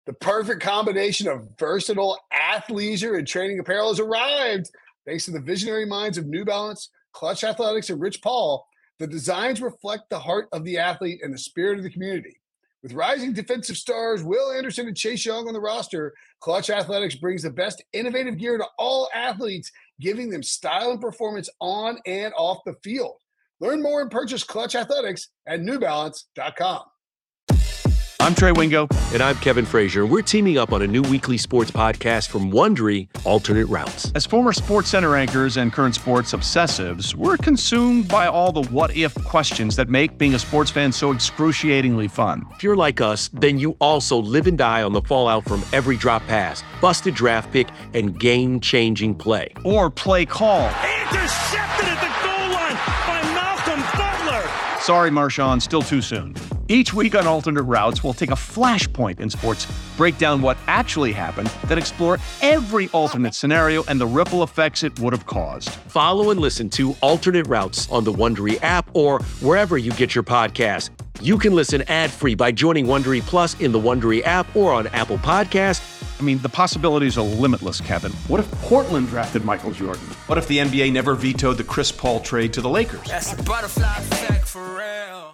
The perfect combination of versatile athleisure and training apparel has arrived. Thanks to the visionary minds of New Balance, Clutch Athletics, and Rich Paul, the designs reflect the heart of the athlete and the spirit of the community. With rising defensive stars Will Anderson and Chase Young on the roster, Clutch Athletics brings the best innovative gear to all athletes, giving them style and performance on and off the field. Learn more and purchase Clutch Athletics at newbalance.com. I'm Trey Wingo. And I'm Kevin Frazier. We're teaming up on a new weekly sports podcast from Wondery, Alternate Routes. As former Sports Center anchors and current sports obsessives, we're consumed by all the what-if questions that make being a sports fan so excruciatingly fun. If you're like us, then you also live and die on the fallout from every drop pass, busted draft pick, and game-changing play. Or play call. Intercepted at the goal line by Malcolm Butler. Sorry, Marshawn, still too soon. Each week on Alternate Routes, we'll take a flashpoint in sports, break down what actually happened, then explore every alternate scenario and the ripple effects it would have caused. Follow and listen to Alternate Routes on the Wondery app or wherever you get your podcasts. You can listen ad-free by joining Wondery Plus in the Wondery app or on Apple Podcasts. I mean, the possibilities are limitless, Kevin. What if Portland drafted Michael Jordan? What if the NBA never vetoed the Chris Paul trade to the Lakers? That's a butterfly effect for real.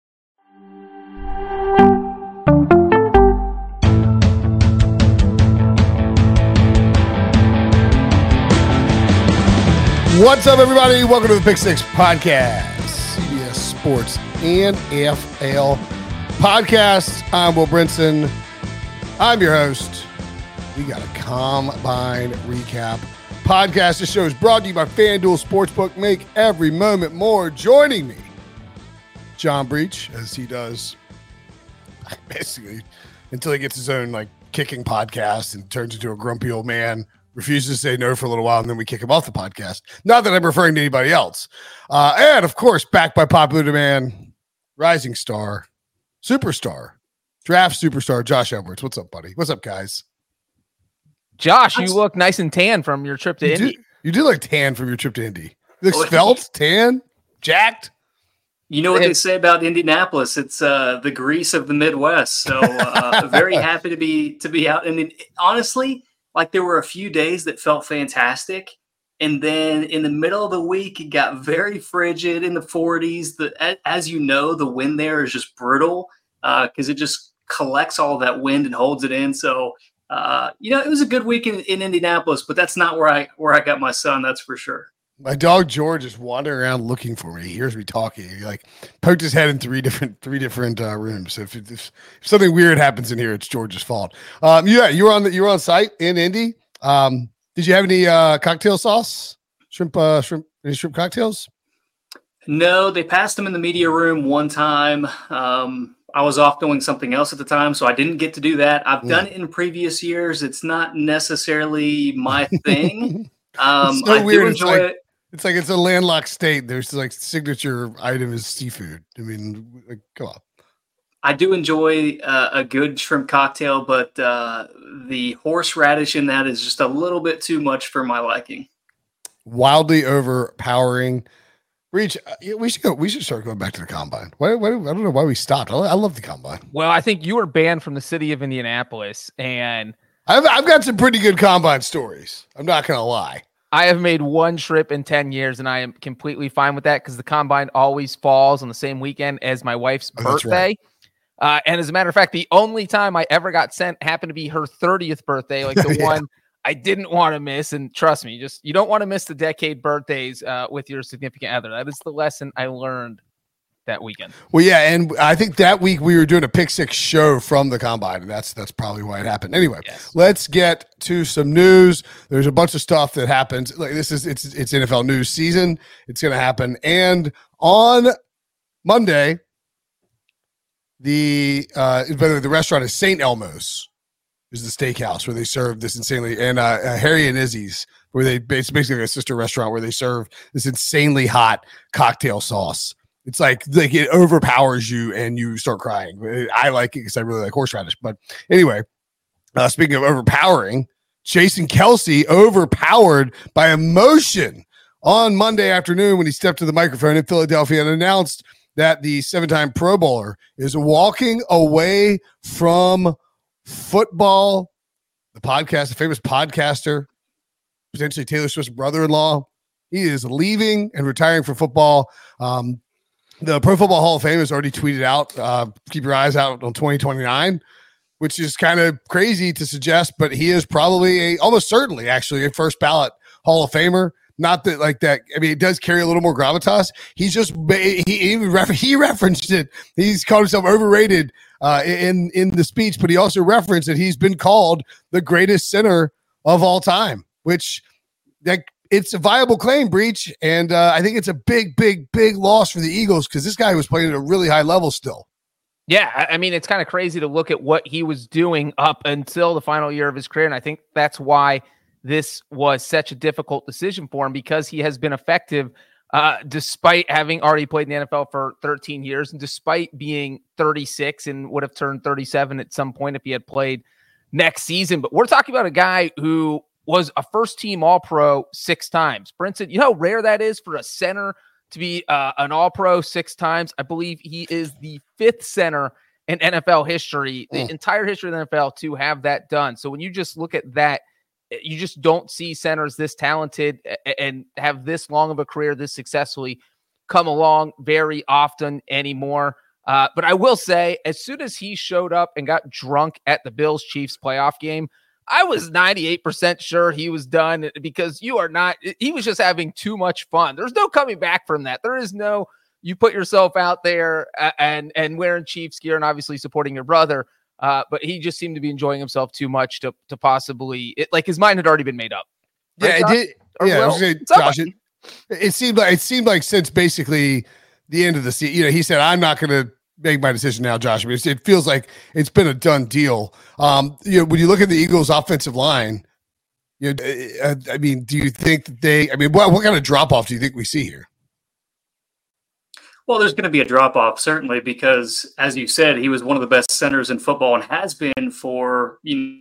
What's up, everybody? Welcome to the Pick Six Podcast, CBS Sports and NFL Podcast. I'm Will Brinson. I'm your host. We got a Combine Recap podcast. This show is brought to you by FanDuel Sportsbook. Make every moment more. Joining me, John Breach, as he does basically until he gets his own kicking podcast and turns into a grumpy old man. Refuses to say no for a little while, and then we kick him off the podcast. Not that I'm referring to anybody else. And, of course, backed by popular demand, rising star, superstar, draft superstar, Josh Edwards. What's up, buddy? What's up, guys? Josh, you look nice and tan from your trip to Indy. You do look tan from your trip to Indy. You look svelte, tan, jacked. You know what they say about Indianapolis? It's the grease of the Midwest. So very happy to be out. And honestly, there were a few days that felt fantastic. And then in the middle of the week, it got very frigid in the 40s. As you know, the wind there is just brutal because it just collects all that wind and holds it in. So, it was a good week in Indianapolis, but that's not where I got my son. That's for sure. My dog George is wandering around looking for me. He hears me talking. He poked his head in three different rooms. So if something weird happens in here, it's George's fault. You were on site in Indy. Did you have any cocktail sauce? Shrimp cocktails? No, they passed them in the media room one time. I was off doing something else at the time, so I didn't get to do that. I've done it in previous years. It's not necessarily my thing. It's so I weird. do enjoy it. It's it's a landlocked state. There's signature item is seafood. I mean, come on. I do enjoy a good shrimp cocktail, but the horseradish in that is just a little bit too much for my liking. Wildly overpowering. Breach, we should start going back to the Combine. Why I don't know why we stopped. I love the Combine. Well, I think you were banned from the city of Indianapolis, and I've got some pretty good Combine stories. I'm not going to lie. I have made one trip in 10 years, and I am completely fine with that because the Combine always falls on the same weekend as my wife's birthday. Right. And as a matter of fact, the only time I ever got sent happened to be her 30th birthday, the one I didn't want to miss. And trust me, you don't want to miss the decade birthdays with your significant other. That is the lesson I learned that weekend. Well, yeah, and I think that week we were doing a Pick Six show from the Combine, and that's probably why it happened. Anyway, Let's get to some news. There's a bunch of stuff that happens. It's NFL news season. It's going to happen, and on Monday, the restaurant is St. Elmo's, is the steakhouse where they serve this insanely, and Harry and Izzy's, where they basically a sister restaurant where they serve this insanely hot cocktail sauce. It's it overpowers you and you start crying. I like it because I really like horseradish. But anyway, speaking of overpowering, Jason Kelce overpowered by emotion on Monday afternoon when he stepped to the microphone in Philadelphia and announced that the 7-time Pro Bowler is walking away from football, the podcast, the famous podcaster, potentially Taylor Swift's brother-in-law. He is leaving and retiring from football. The Pro Football Hall of Fame has already tweeted out, keep your eyes out on 2029, which is kind of crazy to suggest, but he is probably almost certainly actually a first ballot Hall of Famer. Not that like that. I mean, it does carry a little more gravitas. He's just he referenced it. He's called himself overrated in the speech, but he also referenced that he's been called the greatest center of all time, which it's a viable claim, Breech, and I think it's a big loss for the Eagles because this guy was playing at a really high level still. Yeah, I mean, it's kind of crazy to look at what he was doing up until the final year of his career, and I think that's why this was such a difficult decision for him, because he has been effective despite having already played in the NFL for 13 years and despite being 36 and would have turned 37 at some point if he had played next season. But we're talking about a guy who was a first-team All-Pro 6 times. Brinson, you know how rare that is for a center to be an All-Pro 6 times? I believe he is the 5th center in NFL history, the entire history of the NFL, to have that done. So when you just look at that, you just don't see centers this talented and have this long of a career this successfully come along very often anymore. But I will say, as soon as he showed up and got drunk at the Bills-Chiefs playoff game, I was 98% sure he was done, because he was just having too much fun. There's no coming back from that. There is no, you put yourself out there and wearing Chiefs gear and obviously supporting your brother. But he just seemed to be enjoying himself too much to possibly, like his mind had already been made up. Right, yeah, it did. Yeah, I was saying, Josh, it seemed like since basically the end of the season, you know, he said, "I'm not going to make my decision now, Josh." I mean, it feels like it's been a done deal. You know, when you look at the Eagles' offensive line, you know, I mean, do you think that what kind of drop off do you think we see here? Well, there's going to be a drop-off, certainly, because, as you said, he was one of the best centers in football and has been for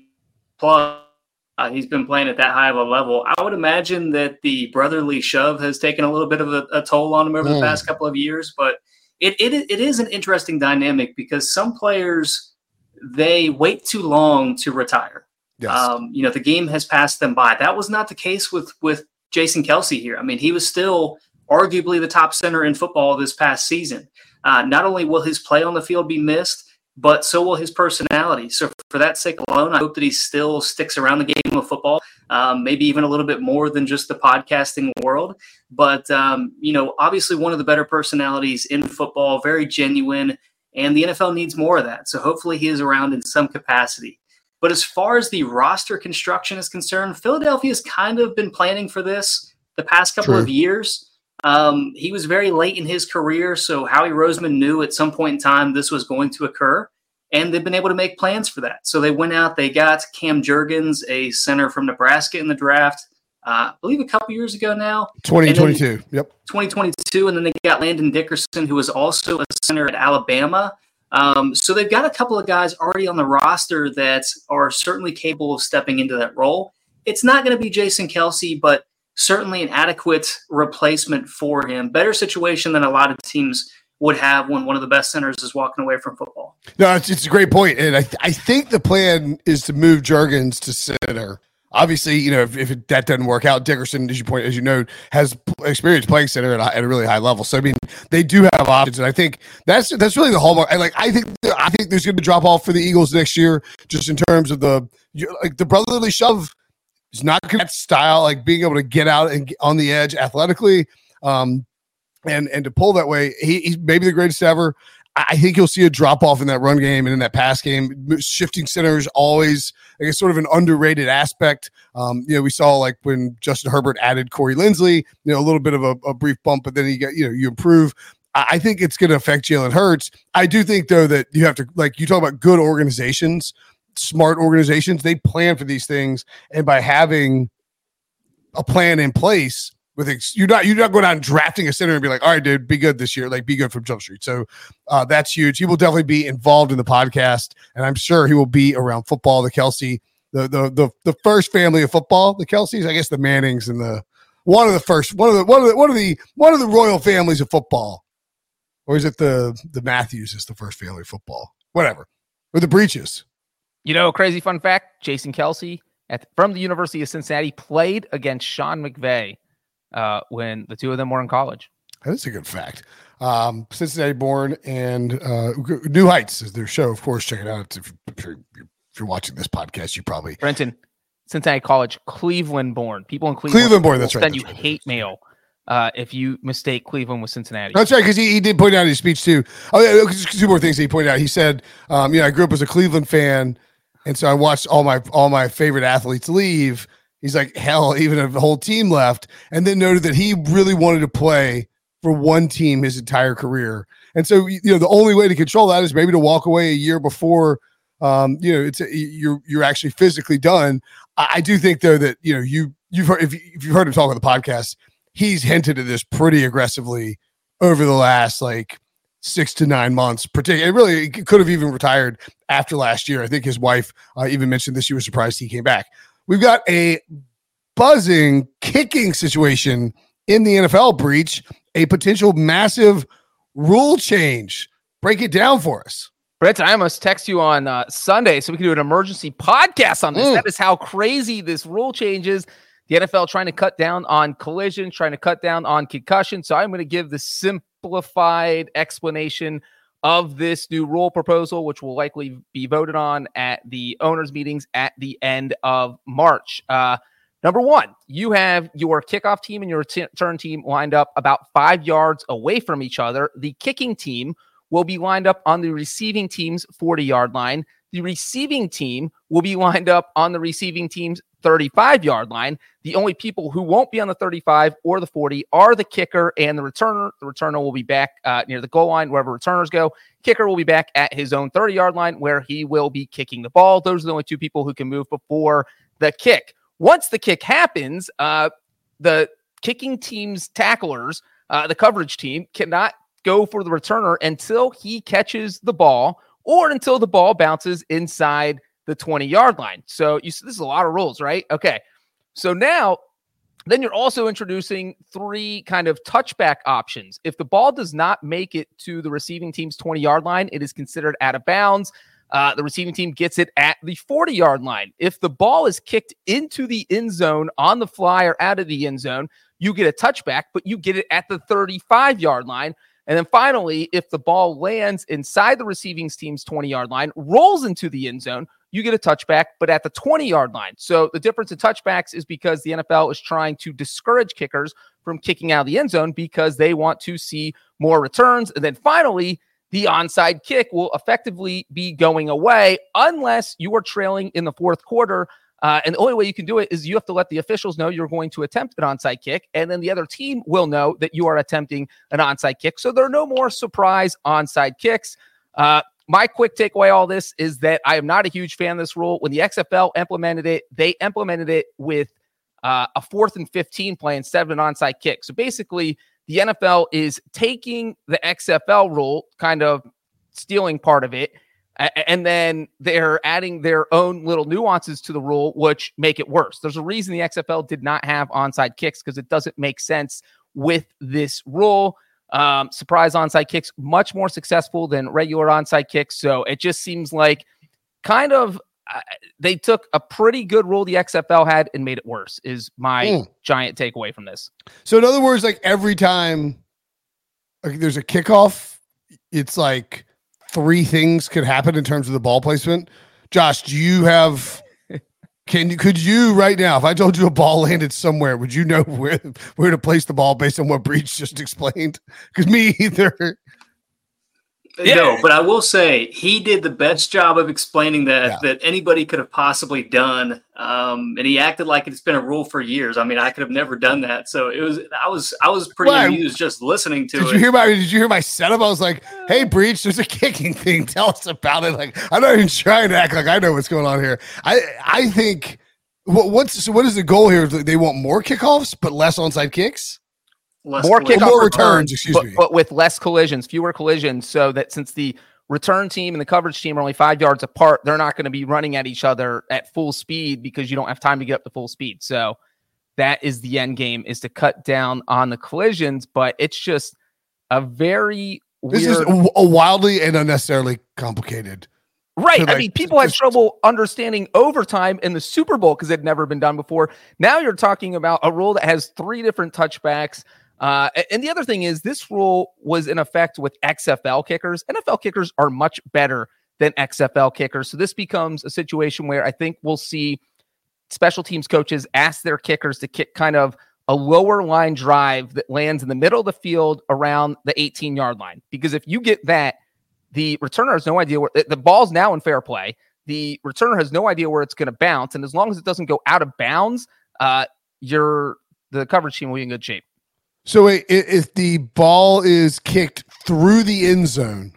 plus. He's been playing at that high of a level. I would imagine that the brotherly shove has taken a little bit of a toll on him over the past couple of years, but it is an interesting dynamic because some players, they wait too long to retire. Yes. You know, the game has passed them by. That was not the case with Jason Kelce here. I mean, he was still arguably the top center in football this past season. Not only will his play on the field be missed, but so will his personality. So for that sake alone, I hope that he still sticks around the game of football, maybe even a little bit more than just the podcasting world. But, you know, obviously one of the better personalities in football, very genuine, and the NFL needs more of that. So hopefully he is around in some capacity. But as far as the roster construction is concerned, Philadelphia's kind of been planning for this the past couple of years. He was very late in his career, so Howie Roseman knew at some point in time this was going to occur, and they've been able to make plans for that. So they went out, they got Cam Jurgens, a center from Nebraska, in the draft, I believe a couple years ago now. 2022, yep. 2022, and then they got Landon Dickerson, who was also a center at Alabama. So they've got a couple of guys already on the roster that are certainly capable of stepping into that role. It's not going to be Jason Kelce, but certainly an adequate replacement for him. Better situation than a lot of teams would have when one of the best centers is walking away from football. No, it's a great point. And I think the plan is to move Jurgens to center. Obviously, you know, if that doesn't work out, Dickerson, as you know, has experience playing center at a really high level. So, I mean, they do have options. And I think that's really the hallmark. I think there's going to be a drop off for the Eagles next year, just in terms of the brotherly shove. He's not that style, like being able to get out and on the edge athletically, and to pull that way. He's maybe the greatest ever. I think you'll see a drop off in that run game and in that pass game. Shifting centers always, I guess, sort of an underrated aspect. You know, we saw like when Justin Herbert added Corey Linsley, you know, a little bit of a brief bump, but then you improve. I think it's going to affect Jalen Hurts. I do think though that you have to, like you talk about good organizations. Smart organizations, they plan for these things, and by having a plan in place, you're not going out and drafting a center and be like, all right, dude, be good this year, like be good from Jump Street. So that's huge. He will definitely be involved in the podcast, and I'm sure he will be around football. The Kelce, the first family of football, the Kelces, I guess the Mannings, and one of the royal families of football, or is it the Matthews is the first family of football? Whatever, or the Breeches. Crazy fun fact, Jason Kelsey from the University of Cincinnati played against Sean McVay when the two of them were in college. That is a good fact. Cincinnati born, and New Heights is their show. Of course, check it out. If you're watching this podcast, you probably Brenton, Cincinnati College, Cleveland born. People in Cleveland. Cleveland born. That's right. Send you hate mail if you mistake Cleveland with Cincinnati. That's right, because he did point out in his speech too. Oh, yeah, just two more things he pointed out. He said, I grew up as a Cleveland fan, and so I watched all my favorite athletes leave. He's like, hell, even if the whole team left, and then noted that he really wanted to play for one team his entire career. And so, the only way to control that is maybe to walk away a year before, you're actually physically done. I do think though that, you've heard, if you've heard him talk on the podcast, he's hinted at this pretty aggressively over the last 6 to 9 months. Particularly, he could have even retired after last year. I think his wife even mentioned this. She was surprised he came back. We've got a buzzing kicking situation in the NFL, Breach, a potential massive rule change. Break it down for us. Brett, I must text you on Sunday so we can do an emergency podcast on this. That is how crazy this rule change is. The NFL trying to cut down on collision, trying to cut down on concussion. So I'm going to give the simplified explanation of this new rule proposal, which will likely be voted on at the owners' meetings at the end of March. Number one, you have your kickoff team and your return team lined up about 5 yards away from each other. The kicking team will be lined up on the receiving team's 40-yard line. The receiving team will be lined up on the receiving team's 35-yard line. The only people who won't be on the 35 or the 40 are the kicker and the returner. The returner will be back near the goal line, wherever returners go. Kicker will be back at his own 30-yard line, where he will be kicking the ball. Those are the only two people who can move before the kick. Once the kick happens, the kicking team's tacklers, the coverage team, cannot go for the returner until he catches the ball or until the ball bounces inside the 20-yard line. So this is a lot of rules, right? Okay. So now, then you're also introducing 3 kind of touchback options. If the ball does not make it to the receiving team's 20-yard line, it is considered out of bounds. The receiving team gets it at the 40-yard line. If the ball is kicked into the end zone on the fly or out of the end zone, you get a touchback, but you get it at the 35-yard line. And then finally, if the ball lands inside the receiving team's 20-yard line, rolls into the end zone, you get a touchback, but at the 20-yard line. So the difference in touchbacks is because the NFL is trying to discourage kickers from kicking out of the end zone because they want to see more returns. And then finally, the onside kick will effectively be going away unless you are trailing in the fourth quarter. And the only way you can do it is you have to let the officials know you're going to attempt an onside kick, and then the other team will know that you are attempting an onside kick. So there are no more surprise onside kicks. My quick takeaway all this is that I am not a huge fan of this rule. When the XFL implemented it, they implemented it with a 4th and 15 play instead of an onside kick. So basically, the NFL is taking the XFL rule, kind of stealing part of it, and then they're adding their own little nuances to the rule, which make it worse. There's a reason the XFL did not have onside kicks because it doesn't make sense with this rule. Surprise onside kicks, much more successful than regular onside kicks. So it just seems like kind of they took a pretty good rule the XFL had and made it worse is my giant takeaway from this. So in other words, every time there's a kickoff, it's 3 things could happen in terms of the ball placement. Josh, do you have, could you right now, if I told you a ball landed somewhere, would you know where to place the ball based on what Breach just explained? Because me either. Yeah. No, but I will say he did the best job of explaining that anybody could have possibly done. And he acted like it's been a rule for years. I mean, I could have never done that. So I was pretty amused just listening to it. Did you hear my setup? I was like, hey, Breach, there's a kicking thing. Tell us about it. I'm not even trying to act like I know what's going on here. I think what is the goal here? They want more kickoffs, but less onside kicks? More returns, excuse me. But with less collisions, fewer collisions, so that since the return team and the coverage team are only 5 yards apart, they're not going to be running at each other at full speed because you don't have time to get up to full speed. So that is the end game, is to cut down on the collisions, but it's just a very weird... This is a wildly and unnecessarily complicated Right. I mean, people had trouble understanding overtime in the Super Bowl because it had never been done before. Now you're talking about a rule that has 3 different touchbacks. And the other thing is this rule was in effect with XFL kickers. NFL kickers are much better than XFL kickers. So this becomes a situation where I think we'll see special teams coaches ask their kickers to kick kind of a lower line drive that lands in the middle of the field around the 18-yard line. Because if you get that, the returner has no idea where the ball's now in fair play. The returner has no idea where it's going to bounce. And as long as it doesn't go out of bounds, the coverage team will be in good shape. So wait, if the ball is kicked through the end zone,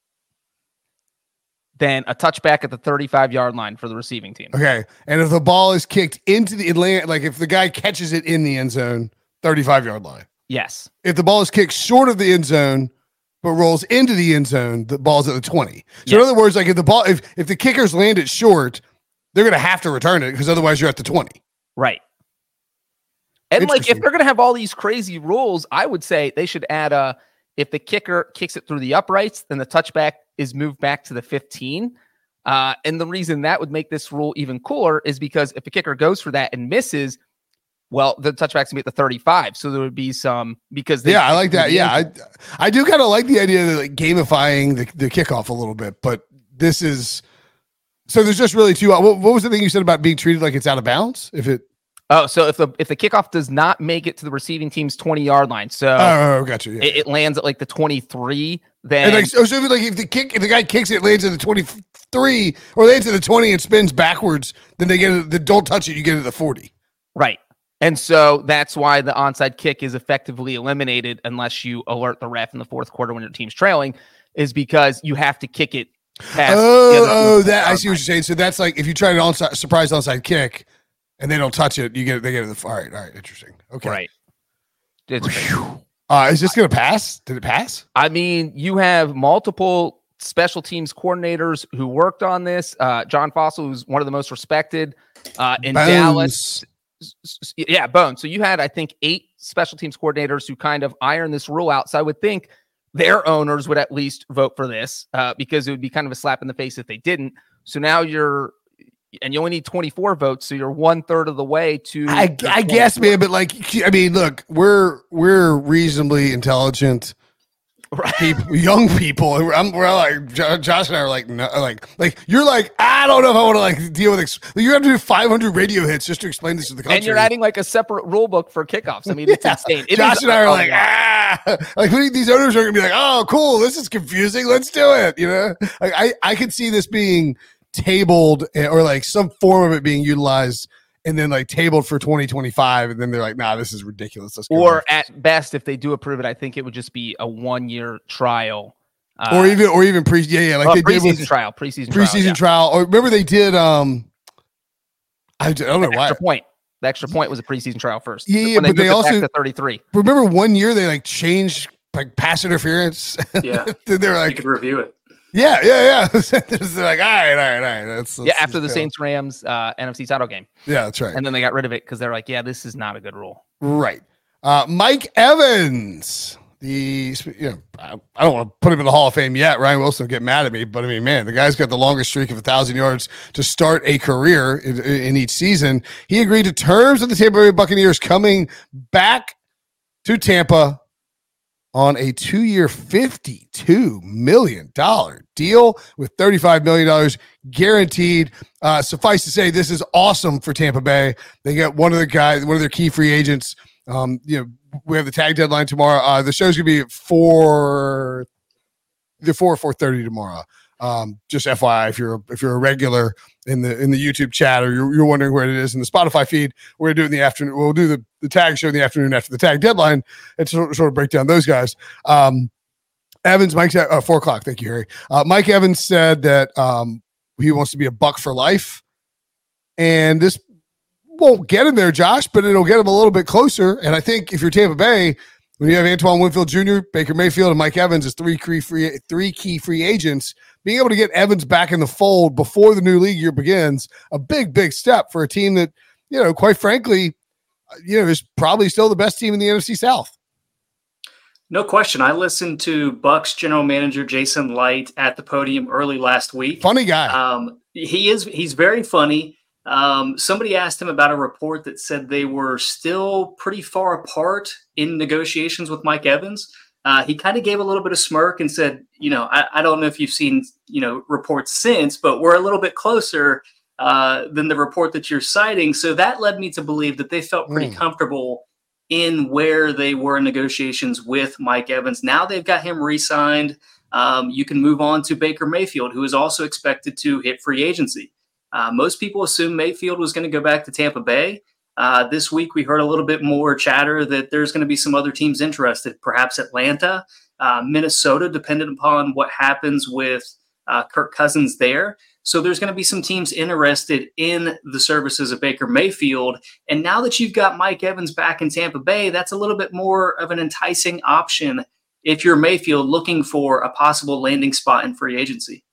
then a touchback at the 35-yard line for the receiving team. Okay. And if the ball is kicked into the land, like if the guy catches it in the end zone, 35-yard line. Yes. If the ball is kicked short of the end zone, but rolls into the end zone, the ball's at the 20. So in other words, like if the kickers land it short, they're going to have to return it because otherwise you're at the 20. Right. And like if they're going to have all these crazy rules, I would say they should add if the kicker kicks it through the uprights, then the touchback is moved back to the 15. And the reason that would make this rule even cooler is because if the kicker goes for that and misses, well, the touchback's gonna be at the 35. So there would be some because I like that. Yeah, I do kind of like the idea of like gamifying the kickoff a little bit, but this is so there's just really 2. What was the thing you said about being treated like it's out of bounds? So if the kickoff does not make it to the receiving team's 20-yard line, so gotcha. Yeah. It lands at like the 23. Then and like so if the guy kicks it, lands at the 23 or lands at the 20 and spins backwards, then they get it. Don't touch it. You get it at the 40. Right. And so that's why the onside kick is effectively eliminated unless you alert the ref in the fourth quarter when your team's trailing, is because you have to kick it past. That I see what you're saying. So that's like if you try an surprise onside kick and they don't touch it, they get it. All right, interesting. Okay, right. Is this going to pass? Did it pass? I mean, you have multiple special teams coordinators who worked on this. John Fossil, who's one of the most respected in Dallas. Yeah, Bones. So you had, I think, 8 special teams coordinators who kind of iron this rule out. So I would think their owners would at least vote for this because it would be kind of a slap in the face if they didn't. So now you only need 24 votes. So you're 1/3 of the way to. I guess, man, but like, I mean, look, we're reasonably intelligent. Right. Young people. We're like Josh and I are like no, like you're like I don't know if I want to like deal with you have to do 500 radio hits just to explain this to the country. And you're adding like a separate rule book for kickoffs. I mean, it's insane. Josh and I are like like these owners are gonna be like, oh cool, this is confusing. Let's do it. You know, like I could see this being tabled or like some form of it being utilized. And then like tabled for 2025, and then they're like, "Nah, this is ridiculous." Or at best, if they do approve it, I think it would just be a 1-year trial, or even like they did with preseason trial. Or remember they did. I don't know why. The extra point was a preseason trial first. Yeah, but they also back to 33. Remember 1 year they like changed like pass interference. Yeah, they're like you could review it. Yeah. They're like, all right. That's after the Saints Rams NFC title game. Yeah, that's right. And then they got rid of it because they're like, yeah, this is not a good rule. Right. Mike Evans, I don't want to put him in the Hall of Fame yet. Ryan Wilson will get mad at me, but I mean, man, the guy's got the longest streak of 1,000 yards to start a career in each season. He agreed to terms with the Tampa Bay Buccaneers coming back to Tampa on a 2-year, $52 million deal with $35 million guaranteed. Suffice to say, this is awesome for Tampa Bay. They got one of their key free agents. We have the tag deadline tomorrow. The show's gonna be at 4:30 tomorrow. Just FYI, if you're a regular in the YouTube chat or you're wondering where it is in the Spotify feed, we're gonna do it in the afternoon. We'll do the tag show in the afternoon after the tag deadline and sort of break down those guys. Evans, Mike said 4:00. Thank you, Harry. Mike Evans said that he wants to be a Buck for life, and this won't get him there, Josh, but it'll get him a little bit closer. And I think if you're Tampa Bay, when you have Antoine Winfield Jr., Baker Mayfield, and Mike Evans as three key free agents, being able to get Evans back in the fold before the new league year begins, a big step for a team that, quite frankly, is probably still the best team in the NFC South. No question. I listened to Bucs general manager Jason Light at the podium early last week. Funny guy. He's very funny. Somebody asked him about a report that said they were still pretty far apart in negotiations with Mike Evans. He kind of gave a little bit of smirk and said, I don't know if you've seen, reports since, but we're a little bit closer than the report that you're citing. So that led me to believe that they felt pretty comfortable in where they were in negotiations with Mike Evans. Now they've got him re-signed. You can move on to Baker Mayfield, who is also expected to hit free agency. Most people assume Mayfield was going to go back to Tampa Bay. This week, we heard a little bit more chatter that there's going to be some other teams interested, perhaps Atlanta, Minnesota, depending upon what happens with Kirk Cousins there. So there's going to be some teams interested in the services of Baker Mayfield. And now that you've got Mike Evans back in Tampa Bay, that's a little bit more of an enticing option if you're Mayfield looking for a possible landing spot in free agency.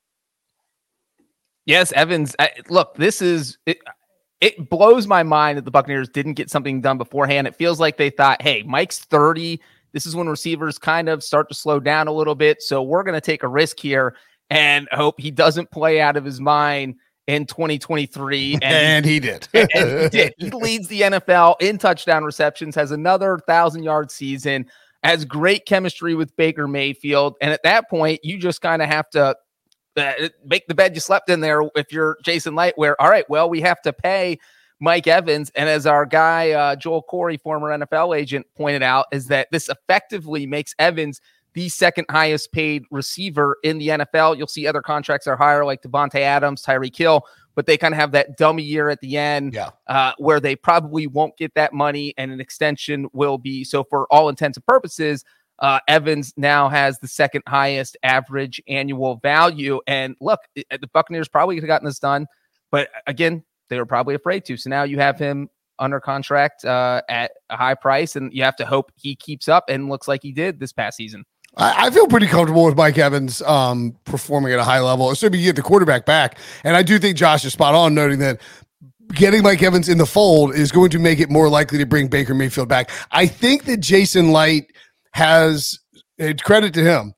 Yes, Evans. Look, this is it blows my mind that the Buccaneers didn't get something done beforehand. It feels like they thought, hey, Mike's 30. This is when receivers kind of start to slow down a little bit. So we're going to take a risk here and hope he doesn't play out of his mind in 2023. And he did. And he did. He leads the NFL in touchdown receptions, has another 1,000-yard season, has great chemistry with Baker Mayfield. And at that point, you just kind of have to make the bed you slept in there if you're Jason Light, where, all right, well, we have to pay Mike Evans. And as our guy, Joel Corey, former NFL agent, pointed out, is that this effectively makes Evans the second highest paid receiver in the NFL. You'll see other contracts are higher, like Devontae Adams, Tyreek Hill, but they kind of have that dummy year at the end where they probably won't get that money and an extension will be. So for all intents and purposes, Evans now has the second highest average annual value. And look, the Buccaneers probably could have gotten this done, but again, they were probably afraid to. So now you have him under contract at a high price, and you have to hope he keeps up, and looks like he did this past season. I feel pretty comfortable with Mike Evans performing at a high level, assuming you get the quarterback back. And I do think Josh is spot on, noting that getting Mike Evans in the fold is going to make it more likely to bring Baker Mayfield back. I think that Jason Light has, credit to him,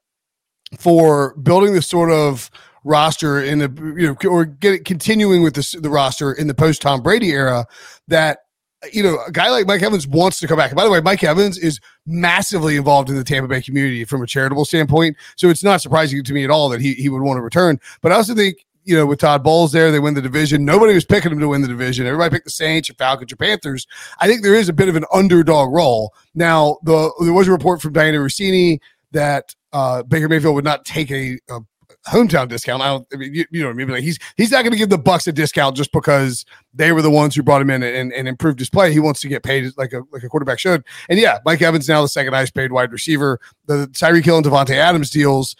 for building this sort of roster in the, or continuing with the roster in the post Tom Brady era, that a guy like Mike Evans wants to come back. And by the way, Mike Evans is massively involved in the Tampa Bay community from a charitable standpoint. So it's not surprising to me at all that he would want to return. But I also think, with Todd Bowles there, they win the division. Nobody was picking him to win the division. Everybody picked the Saints, your Falcons, your Panthers. I think there is a bit of an underdog role. Now, there was a report from Diana Rossini that Baker Mayfield would not take a hometown discount. I mean, you know what I mean? Like he's not going to give the Bucs a discount just because they were the ones who brought him in and improved his play. He wants to get paid like a quarterback should. And yeah, Mike Evans now the second highest paid wide receiver. The Tyreek Hill and Devontae Adams deals,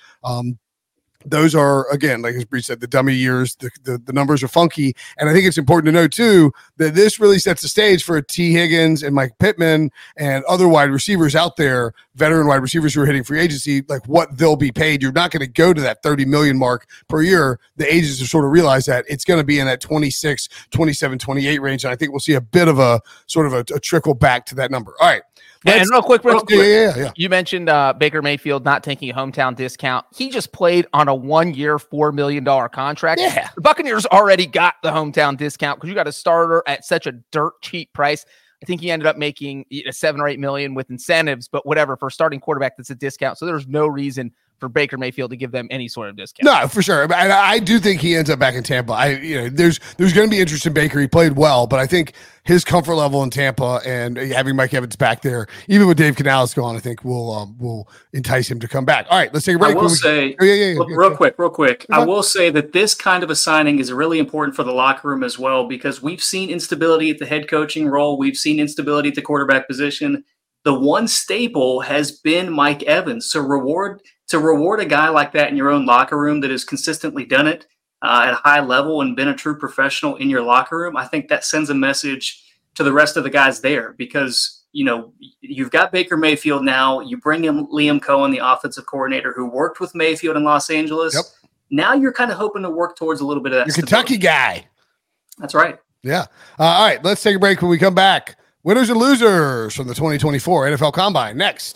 those are, again, like as Bree said, the dummy years, the numbers are funky. And I think it's important to know, too, that this really sets the stage for T. Higgins and Mike Pittman and other wide receivers out there, veteran wide receivers who are hitting free agency, like what they'll be paid. You're not going to go to that 30 million mark per year. The agents have sort of realized that it's going to be in that 26, 27, 28 range. And I think we'll see a bit of a sort of a trickle back to that number. All right. And real quick, yeah. You mentioned Baker Mayfield not taking a hometown discount. He just played on a 1-year, $4 million contract. Yeah. The Buccaneers already got the hometown discount because you got a starter at such a dirt cheap price. I think he ended up making $7 or $8 million with incentives, but whatever, for a starting quarterback, that's a discount. So there's no reason for Baker Mayfield to give them any sort of discount. No, for sure. And I do think he ends up back in Tampa. There's going to be interest in Baker. He played well, but I think his comfort level in Tampa and having Mike Evans back there, even with Dave Canales gone, I think will entice him to come back. All right, let's take a break. I will say, real quick. I will say that this kind of a signing is really important for the locker room as well, because we've seen instability at the head coaching role. We've seen instability at the quarterback position. The one staple has been Mike Evans. So to reward a guy like that in your own locker room that has consistently done it at a high level and been a true professional in your locker room, I think that sends a message to the rest of the guys there, because, you've got Baker Mayfield now. You bring in Liam Cohen, the offensive coordinator who worked with Mayfield in Los Angeles. Yep. Now you're kind of hoping to work towards a little bit of that. Your Kentucky guy. That's right. Yeah. All right, let's take a break. When we come back, winners and losers from the 2024 NFL Combine next.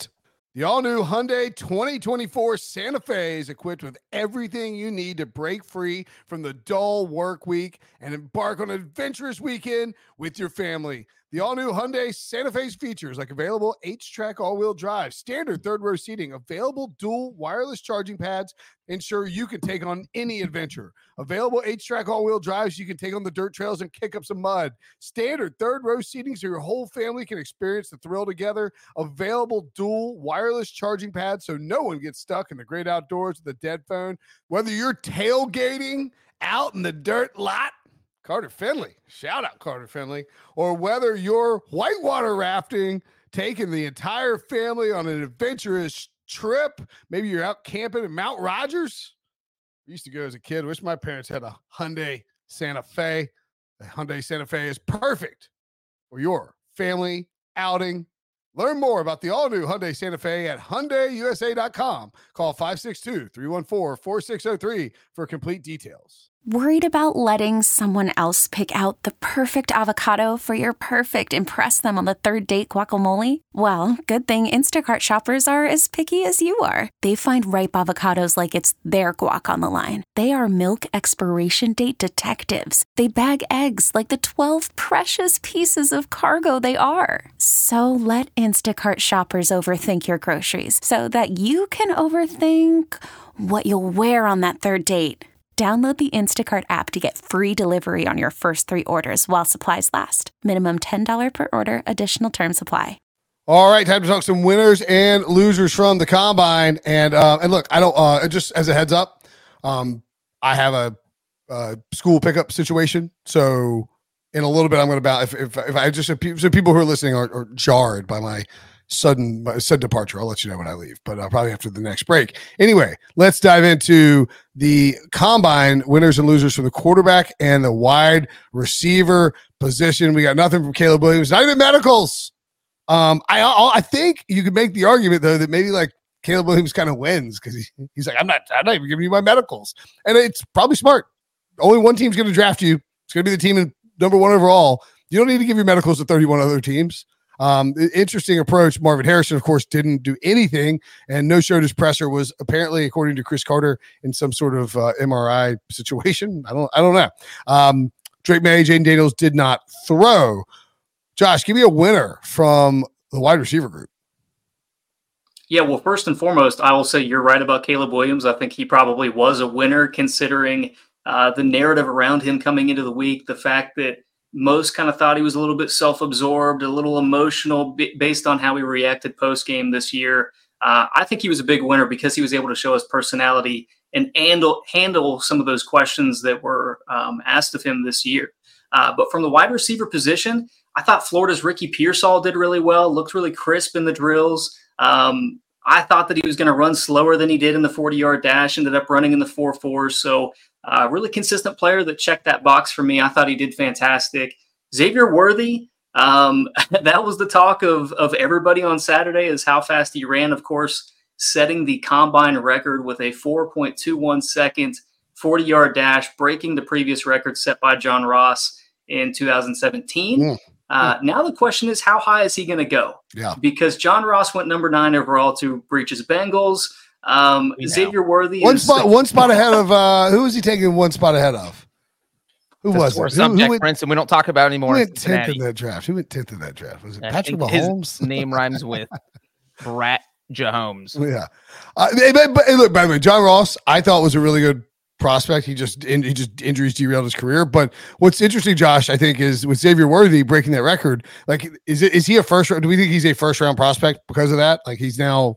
The all-new Hyundai 2024 Santa Fe is equipped with everything you need to break free from the dull work week and embark on an adventurous weekend with your family. The all-new Hyundai Santa Fe's features like available H-Track all-wheel drive, standard third-row seating, available dual wireless charging pads, ensure you can take on any adventure. Available H-Track all-wheel drives so you can take on the dirt trails and kick up some mud. Standard third-row seating so your whole family can experience the thrill together. Available dual wireless charging pads so no one gets stuck in the great outdoors with a dead phone. Whether you're tailgating out in the dirt lot, Carter Finley, shout out Carter Finley, or whether you're whitewater rafting, taking the entire family on an adventurous trip, maybe you're out camping in Mount Rogers. I used to go as a kid. Wish my parents had a Hyundai Santa Fe. The Hyundai Santa Fe is perfect for your family outing. Learn more about the all-new Hyundai Santa Fe at HyundaiUSA.com. Call 562-314-4603 for complete details. Worried about letting someone else pick out the perfect avocado for your perfect impress them on the third date guacamole? Well, good thing Instacart shoppers are as picky as you are. They find ripe avocados like it's their guac on the line. They are milk expiration date detectives. They bag eggs like the 12 precious pieces of cargo they are. So let Instacart shoppers overthink your groceries so that you can overthink what you'll wear on that third date. Download the Instacart app to get free delivery on your first 3 orders while supplies last. Minimum $10 per order. Additional terms apply. All right, time to talk some winners and losers from the combine. And look, I don't just as a heads up, I have a school pickup situation. So in a little bit, I'm going to if I just so people who are listening are jarred by my sudden departure, I'll let you know when I leave, but probably after the next break. Anyway, let's dive into the combine winners and losers from the quarterback and the wide receiver position. We got nothing from Caleb Williams, not even medicals. I think you could make the argument though that maybe like Caleb Williams kind of wins because he's like, I'm not even giving you my medicals, and it's probably smart. Only one team's going to draft you. It's going to be the team in number 1 overall. You don't need to give your medicals to 31 other teams. Interesting approach. Marvin Harrison, of course, didn't do anything and no showed his presser, was apparently, according to Chris Carter, in some sort of MRI situation. I don't know. Drake May, Jaden Daniels did not throw. Josh, give me a winner from the wide receiver group. Yeah, well, first and foremost, I will say you're right about Caleb Williams. I think he probably was a winner considering the narrative around him coming into the week, the fact that most kind of thought he was a little bit self-absorbed, a little emotional based on how he reacted post-game this year. I think he was a big winner because he was able to show his personality and handle some of those questions that were asked of him this year. But from the wide receiver position, I thought Florida's Ricky Pearsall did really well, looked really crisp in the drills. I thought that he was going to run slower than he did in the 40-yard dash, ended up running in the 4.4. So really consistent player that checked that box for me. I thought he did fantastic. Xavier Worthy, that was the talk of everybody on Saturday, is how fast he ran, of course, setting the combine record with a 4.21 second 40-yard dash, breaking the previous record set by John Ross in 2017. Now the question is, how high is he going to go? Yeah. Because John Ross went number 9 overall to Breach's Bengals. Xavier Worthy one spot ahead of who was he taking one spot ahead of? Who was it? Subject, Brinson. We don't talk about anymore. Who went 10th in that draft? Who went 10th in that draft? Was it Patrick Mahomes? His name rhymes with Brat Mahomes. Yeah. But look, by the way, John Ross, I thought was a really good prospect. He just injuries derailed his career. But what's interesting, Josh, I think, is with Xavier Worthy breaking that record. Like, is he a first round? Do we think he's a first round prospect because of that? Like, he's now.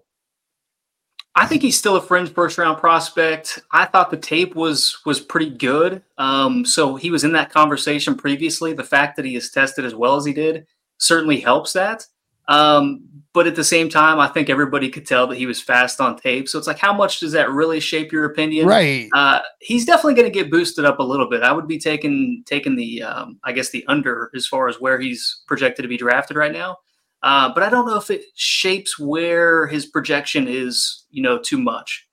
I think he's still a fringe first-round prospect. I thought the tape was pretty good. So he was in that conversation previously. The fact that he is tested as well as he did certainly helps that. But at the same time, I think everybody could tell that he was fast on tape. So it's like, how much does that really shape your opinion? Right. He's definitely going to get boosted up a little bit. I would be taking the, I guess, the under as far as where he's projected to be drafted right now. But I don't know if it shapes where his projection is, too much.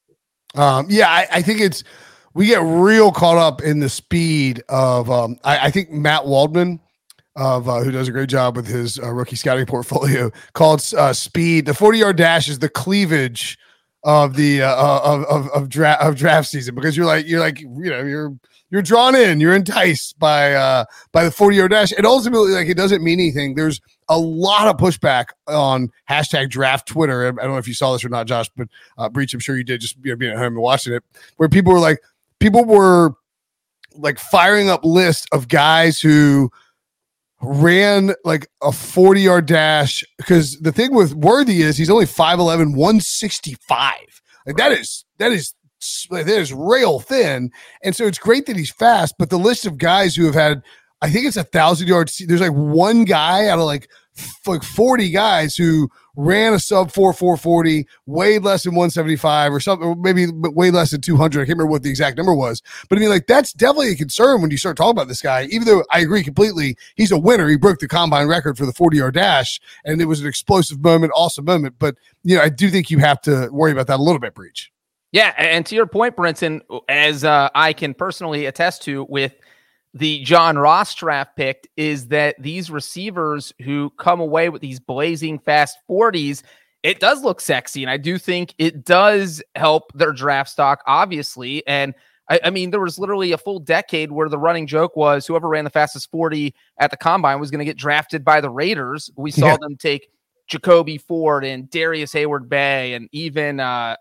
I think we get real caught up in the speed of, I think Matt Waldman of who does a great job with his rookie scouting portfolio, called Speed. The 40-yard dash is the cleavage of the of draft season, because you're drawn in, you're enticed by the 40-yard dash. And ultimately, like, it doesn't mean anything. There's a lot of pushback on hashtag draft Twitter. I don't know if you saw this or not, Josh, but Breach, I'm sure you did, just being at home and watching it, where people were firing up lists of guys who ran like a 40-yard dash, because the thing with Worthy is he's only 5'11", 165. Like that is rail thin. And so it's great that he's fast, but the list of guys who have had, I think it's 1,000 yards. There's like one guy out of like 40 guys who ran a sub 4.40, weighed less than 175 or something, or maybe way less than 200. I can't remember what the exact number was, but I mean, like, that's definitely a concern when you start talking about this guy. Even though I agree completely, he's a winner. He broke the combine record for the 40-yard dash, and it was an explosive moment, awesome moment. But I do think you have to worry about that a little bit, Breach. Yeah, and to your point, Brinson, as I can personally attest to with the John Ross draft pick, is that these receivers who come away with these blazing fast 40s, it does look sexy. And I do think it does help their draft stock, obviously. And I mean, there was literally a full decade where the running joke was whoever ran the fastest 40 at the combine was going to get drafted by the Raiders. We saw them take Jacoby Ford and Darius Hayward-Bay, and even,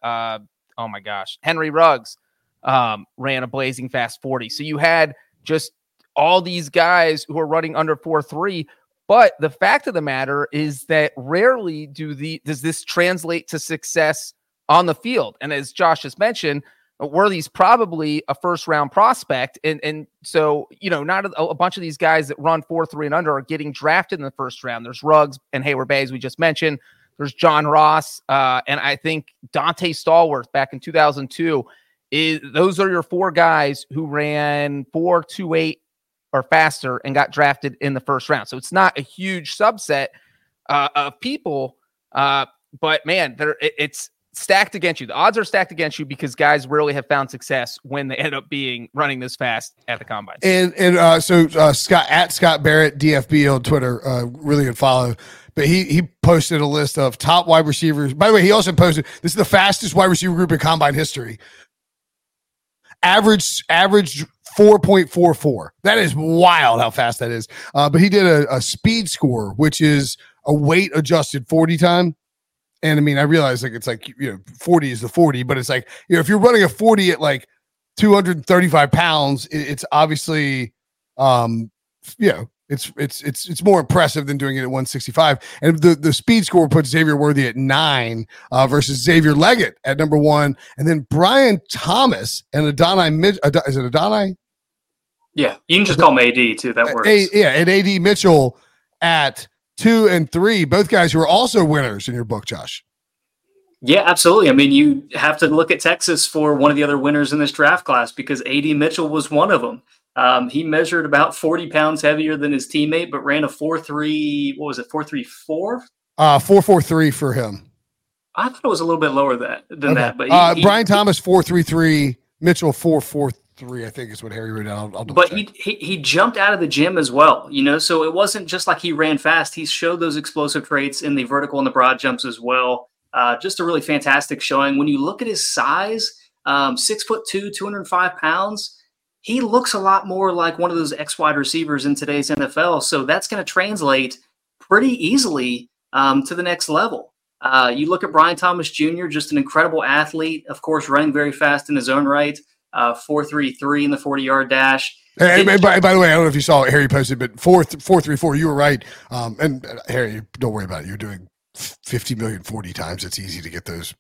oh my gosh, Henry Ruggs ran a blazing fast 40. So you had just all these guys who are running under 4.3, but the fact of the matter is that rarely does this translate to success on the field. And as Josh just mentioned, Worthy's probably a first-round prospect, and so not a bunch of these guys that run 4.3 and under are getting drafted in the first round. There's Ruggs and Hayward-Bay, as we just mentioned. There's John Ross, and I think Dante Stallworth back in 2002. Those are your four guys who ran 4.28 or faster and got drafted in the first round. So it's not a huge subset of people, but man, it's stacked against you. The odds are stacked against you because guys rarely have found success when they end up running this fast at the combine. So Scott Barrett DFB on Twitter, really good follow. But he posted a list of top wide receivers. By the way, he also posted, this is the fastest wide receiver group in combine history. Average 4.44. That is wild how fast that is. But he did a speed score, which is a weight adjusted 40 time. And I mean, I realize like it's like 40 is the 40, but it's like if you're running a 40 at like 235 pounds, it's obviously it's more impressive than doing it at 165. And the speed score puts Xavier Worthy at 9 versus Xavier Leggett at number 1, and then Brian Thomas and Adonai is it Adonai? Yeah, you can just call him AD too. That works. And AD Mitchell at 2 and 3, both guys who are also winners in your book, Josh. Yeah, absolutely. I mean, you have to look at Texas for one of the other winners in this draft class because AD Mitchell was one of them. He measured about 40 pounds heavier than his teammate, but ran a 4.3. What was it? 4.34? 4.43 for him. I thought it was a little bit lower than that. But Brian Thomas 4.33, Mitchell 4.43. I think is what Harry wrote down. But he jumped out of the gym as well, So it wasn't just like he ran fast. He showed those explosive traits in the vertical and the broad jumps as well. Just a really fantastic showing. When you look at his size, 6'2", 205 pounds. He looks a lot more like one of those X wide receivers in today's NFL. So that's going to translate pretty easily to the next level. You look at Brian Thomas Jr., just an incredible athlete, of course, running very fast in his own right, 4.33 in the 40-yard dash. By the way, I don't know if you saw what Harry posted, but 4.34, you were right. And Harry, don't worry about it. You're doing 50 million 40 times. It's easy to get those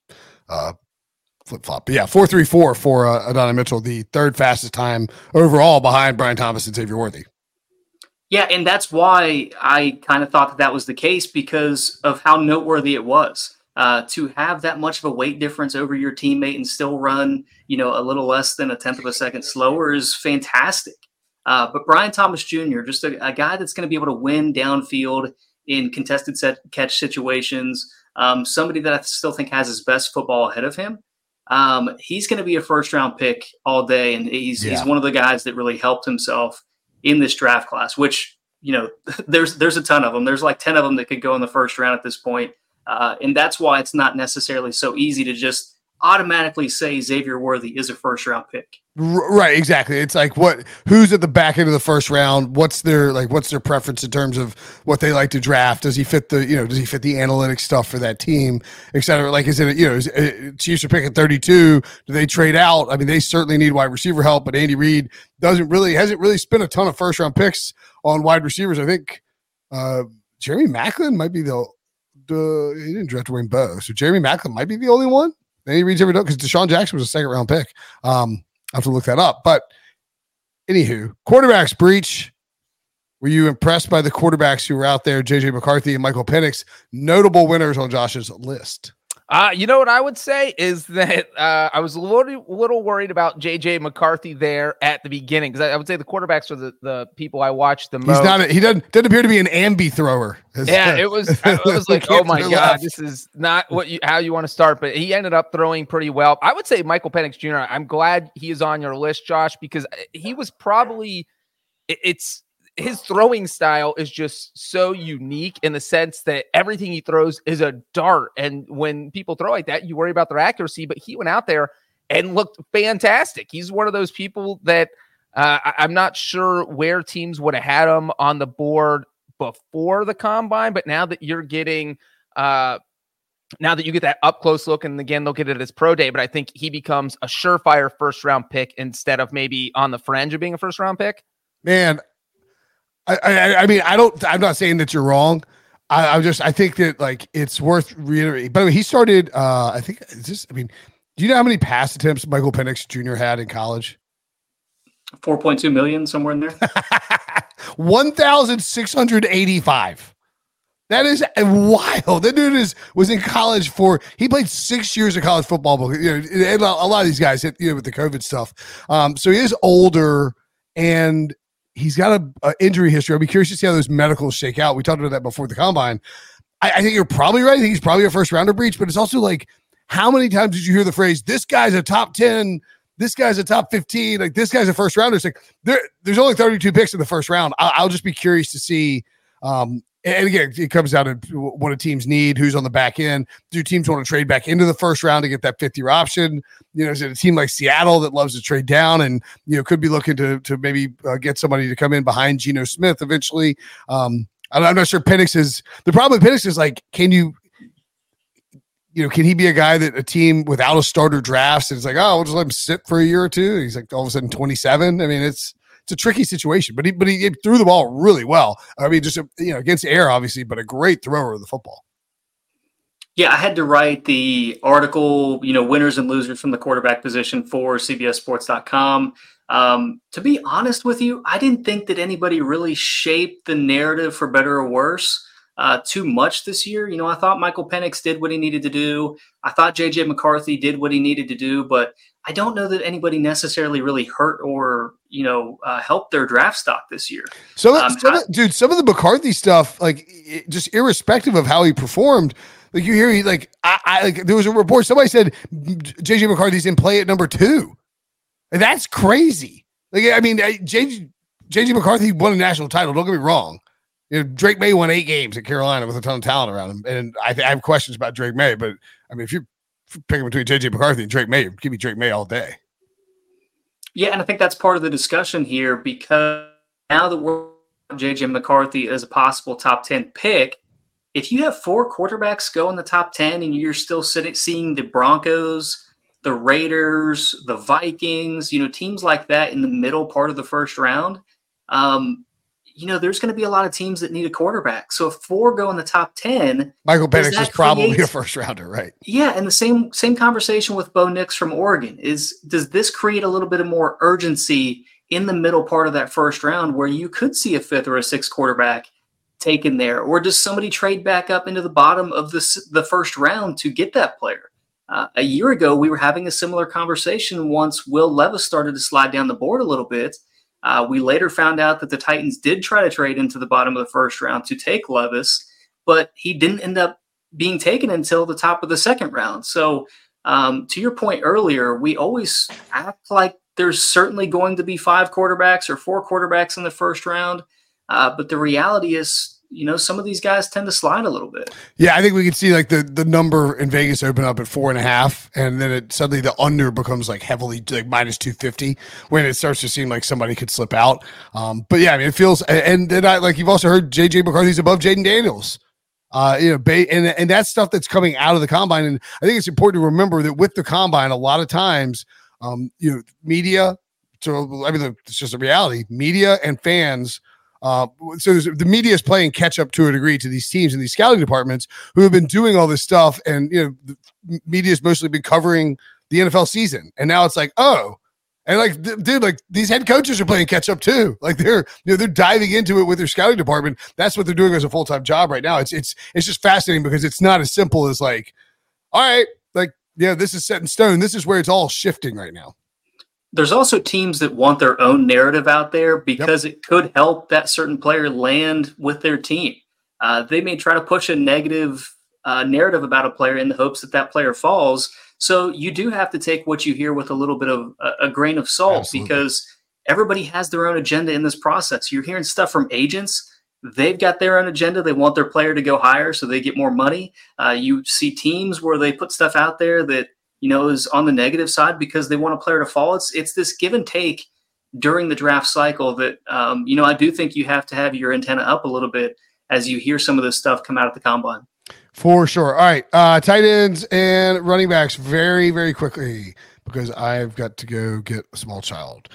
flip-flop. But yeah, 4.34 for Adonai Mitchell, the third fastest time overall behind Brian Thomas and Xavier Worthy. Yeah, and that's why I kind of thought that was the case because of how noteworthy it was. To have that much of a weight difference over your teammate and still run, a little less than a tenth of a second slower is fantastic. But Brian Thomas Jr., just a guy that's going to be able to win downfield in contested catch situations, somebody that I still think has his best football ahead of him. He's going to be a first-round pick all day, and he's one of the guys that really helped himself in this draft class, which there's a ton of them. There's like 10 of them that could go in the first round at this point. And that's why it's not necessarily so easy to just automatically say Xavier Worthy is a first round pick. Right, exactly. It's like who's at the back end of the first round? What's their preference in terms of what they like to draft? Does he fit the analytics stuff for that team, et cetera? Like, is it, Chiefs are picking 32. Do they trade out? I mean, they certainly need wide receiver help, but Andy Reid hasn't really spent a ton of first round picks on wide receivers. I think Jeremy Maclin might be he didn't draft Dwayne Bowe, so Jeremy Maclin might be the only one. Andy Reid's ever done, because Deshaun Jackson was a second round pick. I have to look that up. But anywho, quarterbacks breach. Were you impressed by the quarterbacks who were out there? JJ McCarthy and Michael Penix, notable winners on Josh's list. You know what I would say is that I was a little worried about JJ McCarthy there at the beginning, because I would say the quarterbacks are the people I watched the most. He doesn't appear to be an ambi thrower. Yeah, I was like, oh my God, this is not how you want to start. But he ended up throwing pretty well. I would say Michael Penix Jr. I'm glad he is on your list, Josh, because he was probably his throwing style is just so unique in the sense that everything he throws is a dart. And when people throw like that, you worry about their accuracy, but he went out there and looked fantastic. He's one of those people that I'm not sure where teams would have had him on the board before the combine, but now that you're getting, now that you get that up close look, and again, they'll get it at his pro day, but I think he becomes a surefire first round pick instead of maybe on the fringe of being a first round pick. Man, I mean, I'm not saying that you're wrong. I think that, like, it's worth reiterating. By the way, he started, do you know how many pass attempts Michael Penix Jr. had in college? 4.2 million, somewhere in there. 1,685. That is wild. That dude was in college he played 6 years of college football. And a lot of these guys hit, with the COVID stuff. So he is older, and he's got an injury history. I'll be curious to see how those medicals shake out. We talked about that before the combine. I think you're probably right. I think he's probably a first rounder breach, but it's also like, how many times did you hear the phrase, this guy's a top 10, this guy's a top 15, like this guy's a first rounder? It's like there's only 32 picks in the first round. I'll just be curious to see. And again, it comes down to what do teams need, who's on the back end. Do teams want to trade back into the first round to get that fifth-year option? Is it a team like Seattle that loves to trade down and, could be looking to maybe get somebody to come in behind Geno Smith eventually? I'm not sure the problem with Penix is, like, can he be a guy that a team without a starter drafts and it's like, oh, we'll just let him sit for a year or two? He's like all of a sudden 27. I mean, it's a tricky situation, but he threw the ball really well. I mean, just against the air, obviously, but a great thrower of the football. Yeah, I had to write the article, winners and losers from the quarterback position for CBSSports.com. To be honest with you, I didn't think that anybody really shaped the narrative for better or worse too much this year. I thought Michael Penix did what he needed to do. I thought JJ McCarthy did what he needed to do, but I don't know that anybody necessarily really hurt or, helped their draft stock this year. Some of the McCarthy stuff, like, just irrespective of how he performed, like, you hear there was a report, somebody said JJ McCarthy's in play at number 2. And that's crazy. Like, I mean, JJ McCarthy won a national title. Don't get me wrong. Drake May won 8 games at Carolina with a ton of talent around him. And I have questions about Drake May, but I mean, if you're picking between JJ McCarthy and Drake May, give me Drake May all day. Yeah, and I think that's part of the discussion here, because now that we're JJ McCarthy as a possible top 10 pick, if you have 4 quarterbacks go in the top 10 and you're still seeing the Broncos, the Raiders, the Vikings, teams like that in the middle part of the first round, there's going to be a lot of teams that need a quarterback. So if 4 go in the top 10, Michael Penix is probably a first rounder, right? Yeah, and the same conversation with Bo Nix from Oregon does this create a little bit of more urgency in the middle part of that first round where you could see a 5th or a 6th quarterback taken there, or does somebody trade back up into the bottom of the first round to get that player? A year ago, we were having a similar conversation once Will Levis started to slide down the board a little bit. We later found out that the Titans did try to trade into the bottom of the first round to take Levis, but he didn't end up being taken until the top of the second round. So to your point earlier, we always act like there's certainly going to be 5 quarterbacks or 4 quarterbacks in the first round. But the reality is, some of these guys tend to slide a little bit. Yeah, I think we can see like the number in Vegas open up at 4.5, and then suddenly the under becomes like heavily like minus 250 when it starts to seem like somebody could slip out. But yeah, I mean, it feels, and then like you've also heard JJ McCarthy's above Jaden Daniels. And that's stuff that's coming out of the combine. And I think it's important to remember that with the combine, a lot of times, media. So I mean, it's just a reality. Media and fans. So the media is playing catch up to a degree to these teams and these scouting departments who have been doing all this stuff, and the media has mostly been covering the NFL season, and now it's like, oh, and like, dude, like these head coaches are playing catch up too. Like they're diving into it with their scouting department. That's what they're doing as a full time job right now. It's just fascinating because it's not as simple as like, all right, like this is set in stone. This is where it's all shifting right now. There's also teams that want their own narrative out there because it could help that certain player land with their team. They may try to push a negative narrative about a player in the hopes that player falls. So you do have to take what you hear with a little bit of a grain of salt. Absolutely. Because everybody has their own agenda in this process. You're hearing stuff from agents. They've got their own agenda. They want their player to go higher so they get more money. You see teams where they put stuff out there that is on the negative side because they want a player to fall. It's this give and take during the draft cycle that, I do think you have to have your antenna up a little bit as you hear some of this stuff come out at the combine. For sure. All right. Tight ends and running backs very, very quickly because I've got to go get a small child.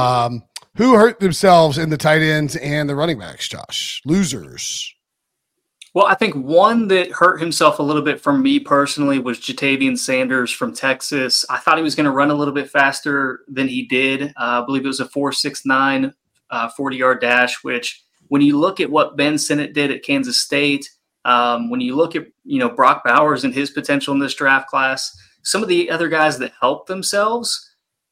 Who hurt themselves in the tight ends and the running backs, Josh? Losers. Well, I think one that hurt himself a little bit for me personally was Ja'Tavion Sanders from Texas. I thought he was going to run a little bit faster than he did. I believe it was a 4.69 40-yard dash, which when you look at what Ben Sinnott did at Kansas State, when you look at, Brock Bowers and his potential in this draft class, some of the other guys that helped themselves,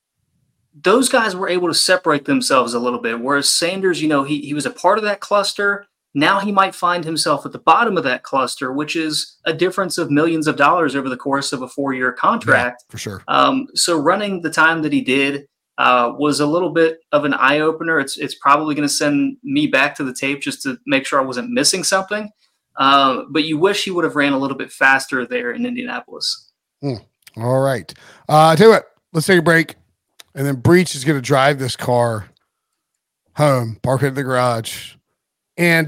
those guys were able to separate themselves a little bit. Whereas Sanders, he was a part of that cluster. Now he might find himself at the bottom of that cluster, which is a difference of millions of dollars over the course of a 4-year contract. Yeah, for sure. So running the time that he did was a little bit of an eye opener. It's probably going to send me back to the tape just to make sure I wasn't missing something. But you wish he would have ran a little bit faster there in Indianapolis. All right. Tell you what, let's take a break. And then Breech is going to drive this car home, park it in the garage. And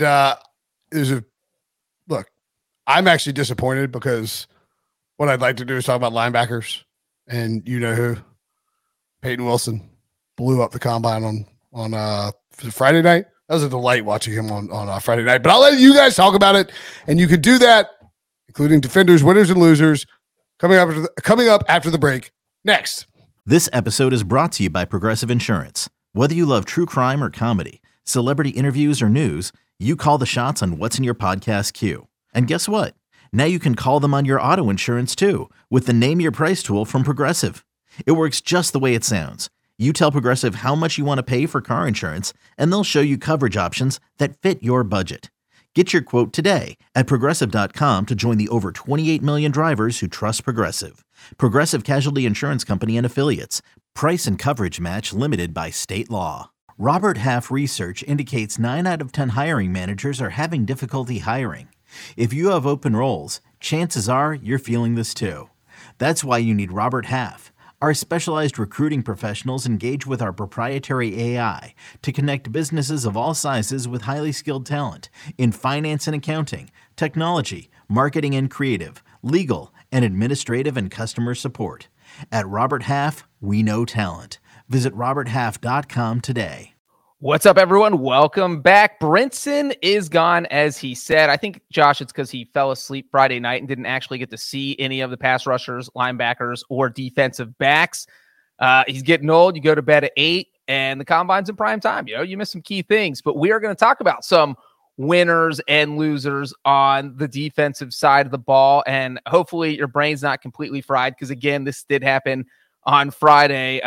look, I'm actually disappointed because what I'd like to do is talk about linebackers, and who? Peyton Wilson blew up the combine on Friday night. That was a delight watching him on Friday night. But I'll let you guys talk about it, and you can do that, including defenders, winners, and losers, coming up after the break. Next. This episode is brought to you by Progressive Insurance. Whether you love true crime or comedy, celebrity interviews or news, you call the shots on what's in your podcast queue. And guess what? Now you can call them on your auto insurance too with the Name Your Price tool from Progressive. It works just the way it sounds. You tell Progressive how much you want to pay for car insurance, and they'll show you coverage options that fit your budget. Get your quote today at Progressive.com to join the over 28 million drivers who trust Progressive. Progressive Casualty Insurance Company and Affiliates. Price and coverage match limited by state law. Robert Half research indicates 9 out of 10 hiring managers are having difficulty hiring. If you have open roles, chances are you're feeling this too. That's why you need Robert Half. Our specialized recruiting professionals engage with our proprietary AI to connect businesses of all sizes with highly skilled talent in finance and accounting, technology, marketing and creative, legal, and administrative and customer support. At Robert Half, we know talent. Visit roberthalf.com today. What's up, everyone? Welcome back. Brinson is gone, as he said. I think, Josh, it's because he fell asleep Friday night and didn't actually get to see any of the pass rushers, linebackers, or defensive backs. He's getting old. You go to bed at 8, and the combine's in prime time. You miss some key things. But we are going to talk about some winners and losers on the defensive side of the ball. And hopefully your brain's not completely fried because, again, this did happen on Friday,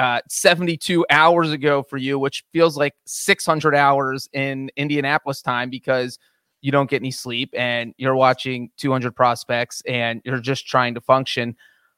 72 hours ago for you, which feels like 600 hours in Indianapolis time because you don't get any sleep and you're watching 200 prospects and you're just trying to function.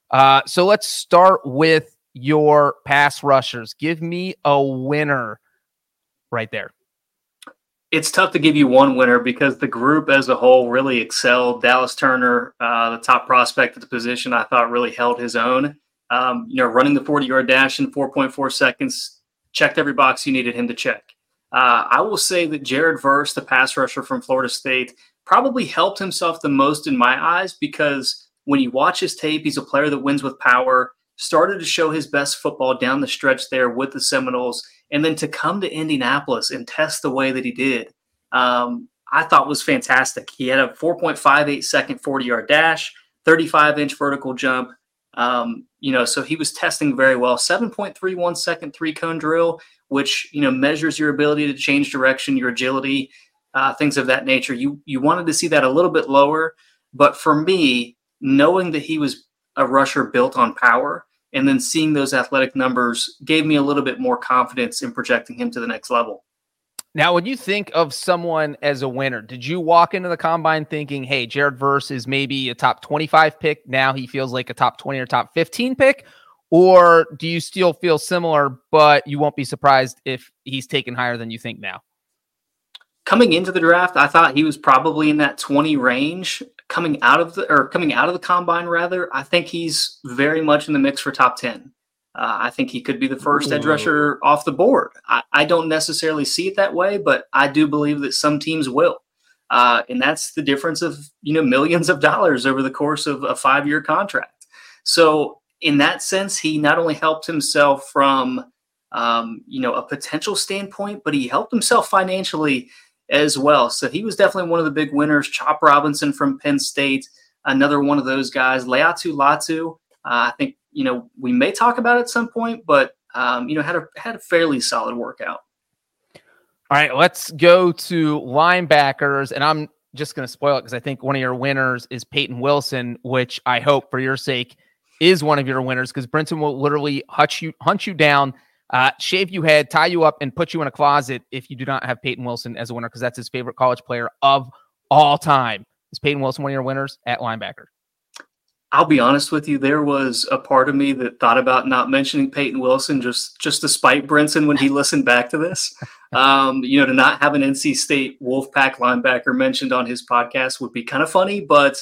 So let's start with your pass rushers. Give me a winner right there. It's tough to give you one winner because the group as a whole really excelled. Dallas Turner, the top prospect at the position, I thought really held his own. Running the 40-yard dash in 4.4 seconds, checked every box you needed him to check. I will say that Jared Verse, the pass rusher from Florida State, probably helped himself the most in my eyes because when you watch his tape, he's a player that wins with power, started to show his best football down the stretch there with the Seminoles, and then to come to Indianapolis and test the way that he did, I thought was fantastic. He had a 4.58 second 40-yard dash, 35-inch vertical jump. So he was testing very well. 7.31 second 3-cone drill, which, measures your ability to change direction, your agility, things of that nature. You wanted to see that a little bit lower. But for me, knowing that he was a rusher built on power and then seeing those athletic numbers gave me a little bit more confidence in projecting him to the next level. Now, when you think of someone as a winner, did you walk into the combine thinking, hey, Jared Verse is maybe a top 25 pick. Now he feels like a top 20 or top 15 pick? Or do you still feel similar, but you won't be surprised if he's taken higher than you think now? Coming into the draft, I thought he was probably in that 20 range. Coming out of the combine, rather, I think he's very much in the mix for top 10. I think he could be the first edge rusher off the board. I don't necessarily see it that way, but I do believe that some teams will. And that's the difference of, millions of dollars over the course of a 5-year contract. So in that sense, he not only helped himself from, a potential standpoint, but he helped himself financially as well. So he was definitely one of the big winners. Chop Robinson from Penn State, another one of those guys. Laiatu Latu, I think, we may talk about it at some point, but, had a fairly solid workout. All right, let's go to linebackers. And I'm just going to spoil it because I think one of your winners is Peyton Wilson, which I hope for your sake is one of your winners because Brinson will literally hunt you down, shave you head, tie you up, and put you in a closet if you do not have Peyton Wilson as a winner because that's his favorite college player of all time. Is Peyton Wilson one of your winners at linebacker? I'll be honest with you. There was a part of me that thought about not mentioning Peyton Wilson just to spite Brinson when he listened back to this. To not have an NC State Wolfpack linebacker mentioned on his podcast would be kind of funny, but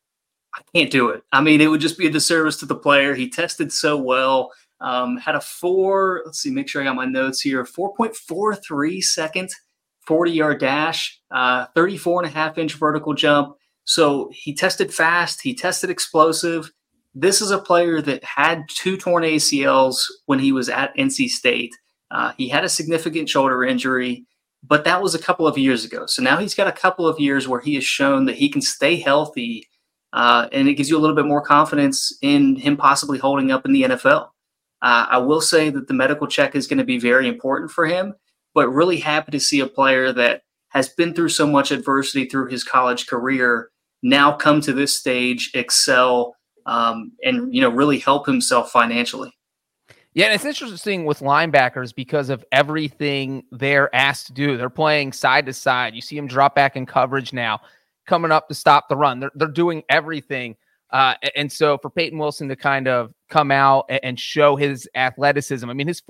I can't do it. I mean, it would just be a disservice to the player. He tested so well. Had a make sure I got my notes here, 4.43 second 40-yard dash, 34.5-inch vertical jump. So he tested fast. He tested explosive. This is a player that had 2 torn ACLs when he was at NC State. He had a significant shoulder injury, but that was a couple of years ago. So now he's got a couple of years where he has shown that he can stay healthy, and it gives you a little bit more confidence in him possibly holding up in the NFL. I will say that the medical check is going to be very important for him, but really happy to see a player that has been through so much adversity through his college career now come to this stage, excel, and really help himself financially. Yeah, and it's interesting with linebackers because of everything they're asked to do. They're playing side to side. You see them drop back in coverage now, coming up to stop the run. They're doing everything. And so for Peyton Wilson to kind of come out and show his athleticism, I mean, his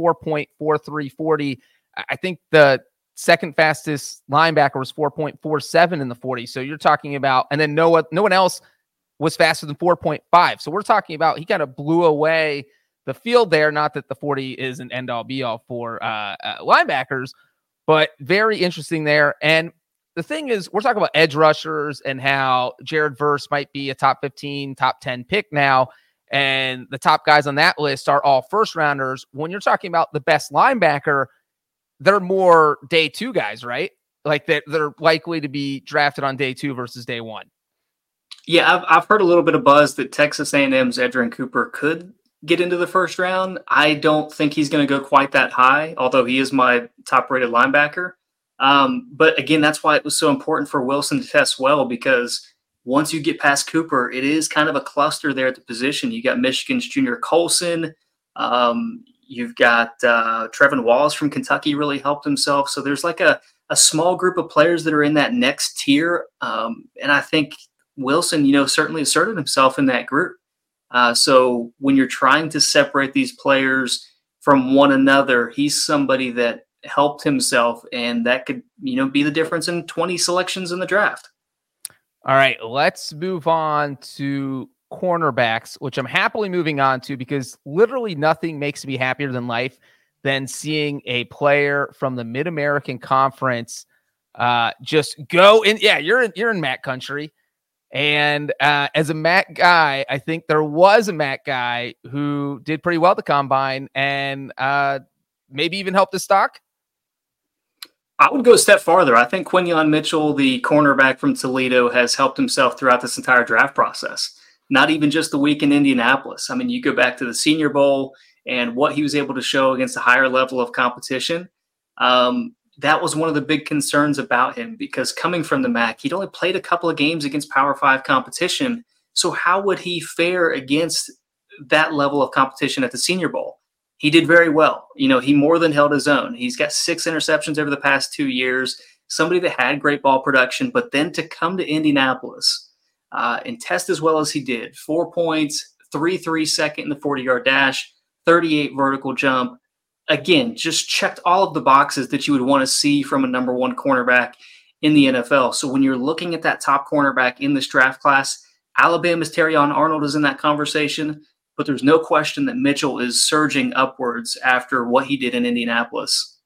4.4340, I think the second fastest linebacker was 4.47 in the 40. So you're talking about, and then no one else was faster than 4.5. So we're talking about, he kind of blew away the field there. Not that the 40 is an end all be all for linebackers, but very interesting there. And the thing is, we're talking about edge rushers and how Jared Verse might be a top 15, top 10 pick now. And the top guys on that list are all first rounders. When you're talking about the best linebacker, they're more day 2 guys, right? Like they're likely to be drafted on day 2 versus day 1. Yeah, I've heard a little bit of buzz that Texas A&M's Edgerrin Cooper could get into the first round. I don't think he's going to go quite that high, although he is my top-rated linebacker. But again, that's why it was so important for Wilson to test well, because once you get past Cooper, it is kind of a cluster there at the position. You got Michigan's Junior Colson. You've got Trevin Wallace from Kentucky really helped himself. So there's like a small group of players that are in that next tier. And I think Wilson, certainly asserted himself in that group. So when you're trying to separate these players from one another, he's somebody that helped himself, and that could, be the difference in 20 selections in the draft. All right, let's move on to cornerbacks, which I'm happily moving on to because literally nothing makes me happier than life than seeing a player from the Mid-American Conference just go in. Yeah, you're in MAC country. And as a MAC guy, I think there was a MAC guy who did pretty well at the combine and maybe even helped his stock. I would go a step farther. I think Quinyon Mitchell, the cornerback from Toledo, has helped himself throughout this entire draft process. Not even just the week in Indianapolis. I mean, you go back to the Senior Bowl and what he was able to show against a higher level of competition. That was one of the big concerns about him because coming from the MAC, he'd only played a couple of games against Power 5 competition. So how would he fare against that level of competition at the Senior Bowl? He did very well. He more than held his own. He's got 6 interceptions over the past 2 years, somebody that had great ball production, but then to come to Indianapolis and test as well as he did, 4 points, 3.3 second in the 40-yard dash, 38 vertical jump. Again, just checked all of the boxes that you would want to see from a number one cornerback in the NFL. So when you're looking at that top cornerback in this draft class, Alabama's Terrion Arnold is in that conversation, but there's no question that Mitchell is surging upwards after what he did in Indianapolis.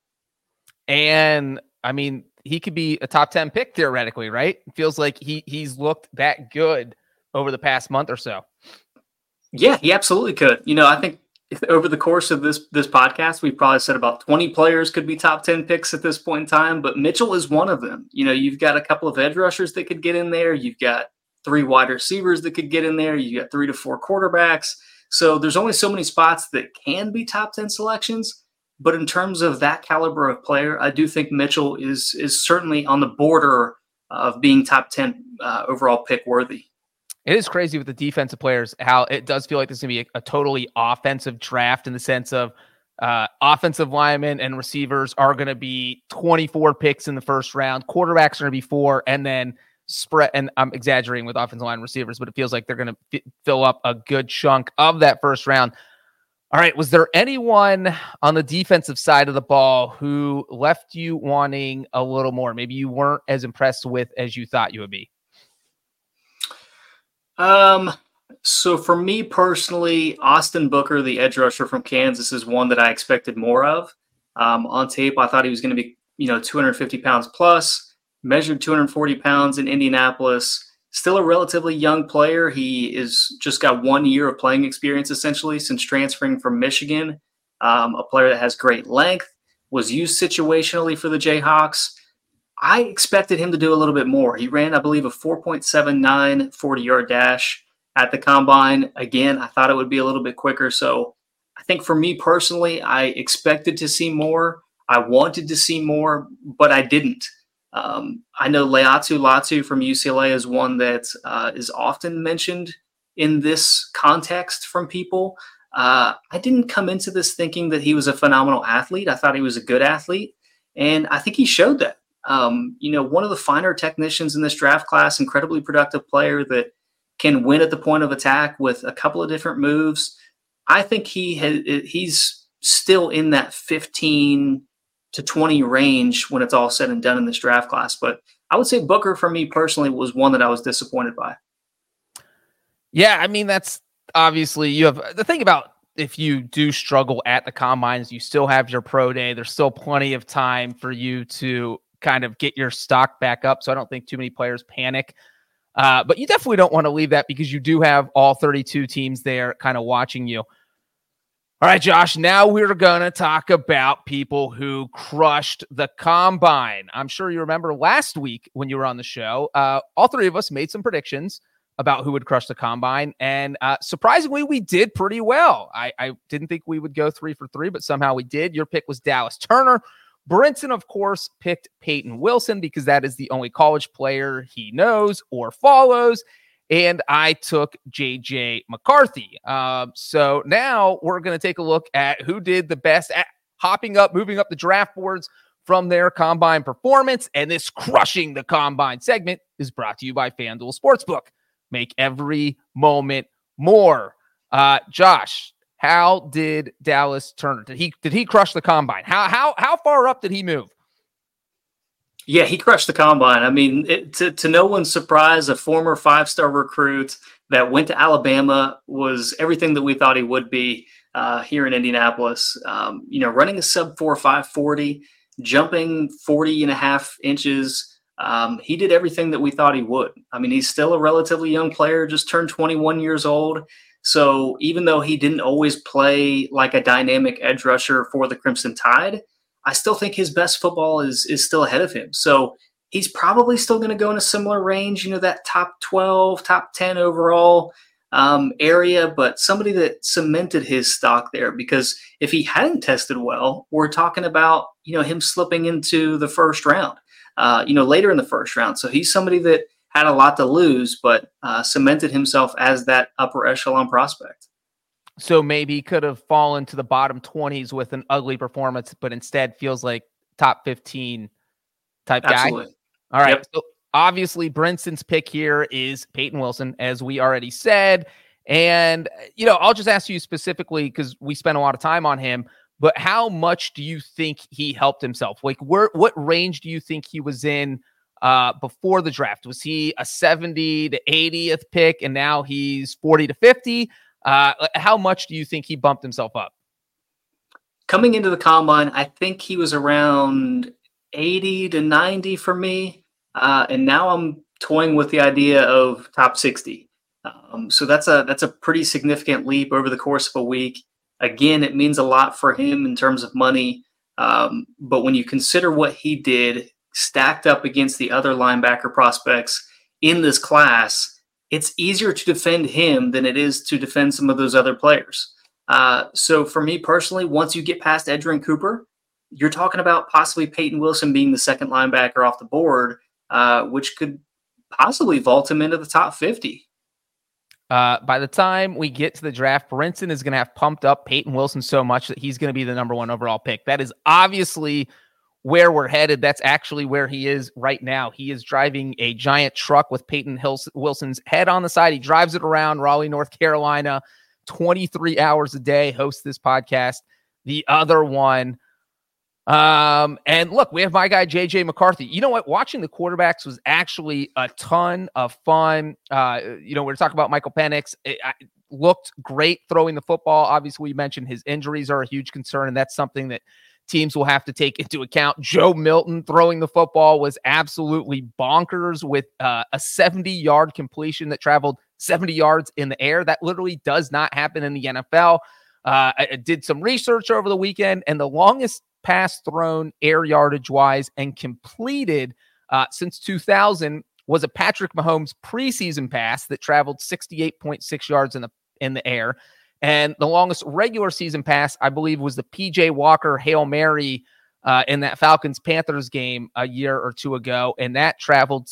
And, I mean, he could be a top 10 pick theoretically, right? It feels like he's looked that good over the past month or so. Yeah, he absolutely could. I think over the course of this podcast, we've probably said about 20 players could be top 10 picks at this point in time, but Mitchell is one of them. You've got a couple of edge rushers that could get in there. You've got 3 wide receivers that could get in there. You got 3 to 4 quarterbacks. So there's only so many spots that can be top 10 selections. But in terms of that caliber of player, I do think Mitchell is certainly on the border of being top 10 overall pick worthy. It is crazy with the defensive players, how it does feel like this is going to be a totally offensive draft in the sense of offensive linemen and receivers are going to be 24 picks in the first round. Quarterbacks are going to be 4, and then spread. And I'm exaggerating with offensive line receivers, but it feels like they're going to fill up a good chunk of that first round. All right. Was there anyone on the defensive side of the ball who left you wanting a little more? Maybe you weren't as impressed with as you thought you would be. So for me personally, Austin Booker, the edge rusher from Kansas, is one that I expected more of. On tape, I thought he was going to be, 250 pounds plus, measured 240 pounds in Indianapolis, still a relatively young player. He is just got 1 year of playing experience essentially since transferring from Michigan. A player that has great length, was used situationally for the Jayhawks. I expected him to do a little bit more. He ran, I believe, a 4.79 40-yard dash at the combine. Again, I thought it would be a little bit quicker. So I think for me personally, I expected to see more. I wanted to see more, but I didn't. I know Laiatu Latu from UCLA is one that is often mentioned in this context from people. I didn't come into this thinking that he was a phenomenal athlete. I thought he was a good athlete, and I think he showed that. One of the finer technicians in this draft class, incredibly productive player that can win at the point of attack with a couple of different moves. I think he's still in that 15 to 20 range when it's all said and done in this draft class. But I would say Booker, for me personally, was one that I was disappointed by. Yeah, I mean, that's obviously you have the thing about if you do struggle at the combines, you still have your pro day. There's still plenty of time for you to kind of get your stock back up. So I don't think too many players panic. But you definitely don't want to leave that because you do have all 32 teams there kind of watching you. All right, Josh, now we're going to talk about people who crushed the combine. I'm sure you remember last week when you were on the show, all 3 of us made some predictions about who would crush the combine. And surprisingly, we did pretty well. I didn't think we would go 3 for 3, but somehow we did. Your pick was Dallas Turner. Brinson, of course, picked Peyton Wilson because that is the only college player he knows or follows. And I took J.J. McCarthy. So now we're going to take a look at who did the best at moving up the draft boards from their combine performance. And this Crushing the Combine segment is brought to you by FanDuel Sportsbook. Make every moment more. Josh, how did Dallas Turner? Did he crush the combine? How far up did he move? Yeah, he crushed the combine. I mean, to no one's surprise, a former 5-star recruit that went to Alabama was everything that we thought he would be here in Indianapolis. Running a sub 4.5 40, jumping 40.5 inches. He did everything that we thought he would. I mean, he's still a relatively young player, just turned 21 years old. So even though he didn't always play like a dynamic edge rusher for the Crimson Tide, I still think his best football is still ahead of him. So he's probably still going to go in a similar range, that top 12, top 10 overall area, but somebody that cemented his stock there, because if he hadn't tested well, we're talking about, him slipping into the first round, later in the first round. So he's somebody that had a lot to lose, but cemented himself as that upper echelon prospect. So maybe he could have fallen to the bottom 20s with an ugly performance, but instead feels like top 15 type Absolutely. guy. All right. Yep. So obviously Brinson's pick here is Peyton Wilson, as we already said. And, I'll just ask you specifically because we spent a lot of time on him, but how much do you think he helped himself? Like what range do you think he was in before the draft? Was he a 70 to 80th pick and now he's 40 to 50? How much do you think he bumped himself up? Coming into the combine, I think he was around 80 to 90 for me. And now I'm toying with the idea of top 60. So that's a pretty significant leap over the course of a week. Again, it means a lot for him in terms of money. But when you consider what he did stacked up against the other linebacker prospects in this class, it's easier to defend him than it is to defend some of those other players. So for me personally, once you get past Edgerrin Cooper, you're talking about possibly Peyton Wilson being the second linebacker off the board, which could possibly vault him into the top 50. By the time we get to the draft, Brinson is going to have pumped up Peyton Wilson so much that he's going to be the number 1 overall pick. That is obviously where we're headed. That's actually where he is right now. He is driving a giant truck with Peyton Wilson's head on the side. He drives it around Raleigh, North Carolina, 23 hours a day, hosts this podcast. The other one. And look, we have my guy, JJ McCarthy. You know what? Watching the quarterbacks was actually a ton of fun. We're talking about Michael Penix. It looked great throwing the football. Obviously, we mentioned his injuries are a huge concern, and that's something that teams will have to take into account. Joe Milton throwing the football was absolutely bonkers with a 70-yard completion that traveled 70 yards in the air. That literally does not happen in the NFL. I did some research over the weekend, and the longest pass thrown air yardage wise and completed since 2000 was a Patrick Mahomes preseason pass that traveled 68.6 yards in the air. And the longest regular season pass, I believe, was the PJ Walker Hail Mary in that Falcons-Panthers game a year or two ago. And that traveled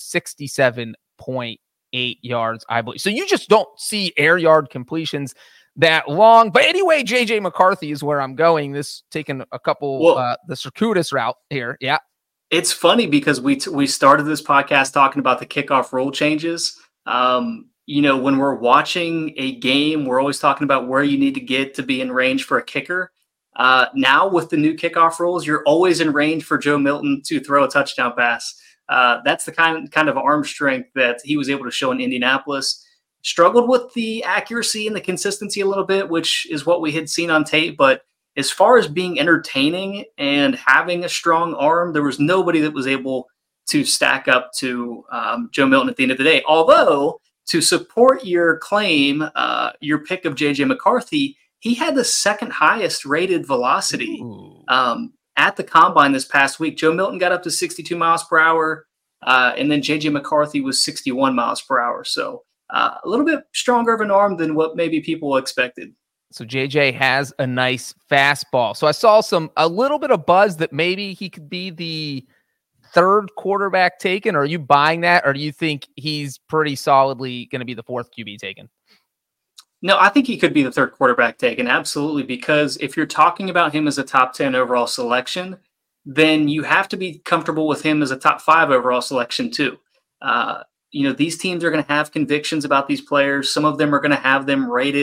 67.8 yards, I believe. So you just don't see air yard completions that long. But anyway, JJ McCarthy is where I'm going. This taking a couple, the circuitous route here. Yeah. It's funny because we started this podcast talking about the kickoff rule changes. When we're watching a game, we're always talking about where you need to get to be in range for a kicker. Now with the new kickoff rules, you're always in range for Joe Milton to throw a touchdown pass. That's the kind of arm strength that he was able to show in Indianapolis. Struggled with the accuracy and the consistency a little bit, which is what we had seen on tape. But as far as being entertaining and having a strong arm, there was nobody that was able to stack up to Joe Milton at the end of the day. Although, to support your claim, your pick of J.J. McCarthy, he had the second highest rated velocity at the combine this past week. Joe Milton got up to 62 miles per hour, and then J.J. McCarthy was 61 miles per hour. So a little bit stronger of an arm than what maybe people expected. So JJ has a nice fastball. So I saw a little bit of buzz that maybe he could be the third quarterback taken. Are you buying that? Or do you think he's pretty solidly going to be the fourth QB taken? No, I think he could be the third quarterback taken. Absolutely. Because if you're talking about him as a top 10 overall selection, then you have to be comfortable with him as a top 5 overall selection too. These teams are going to have convictions about these players. Some of them are going to have them rated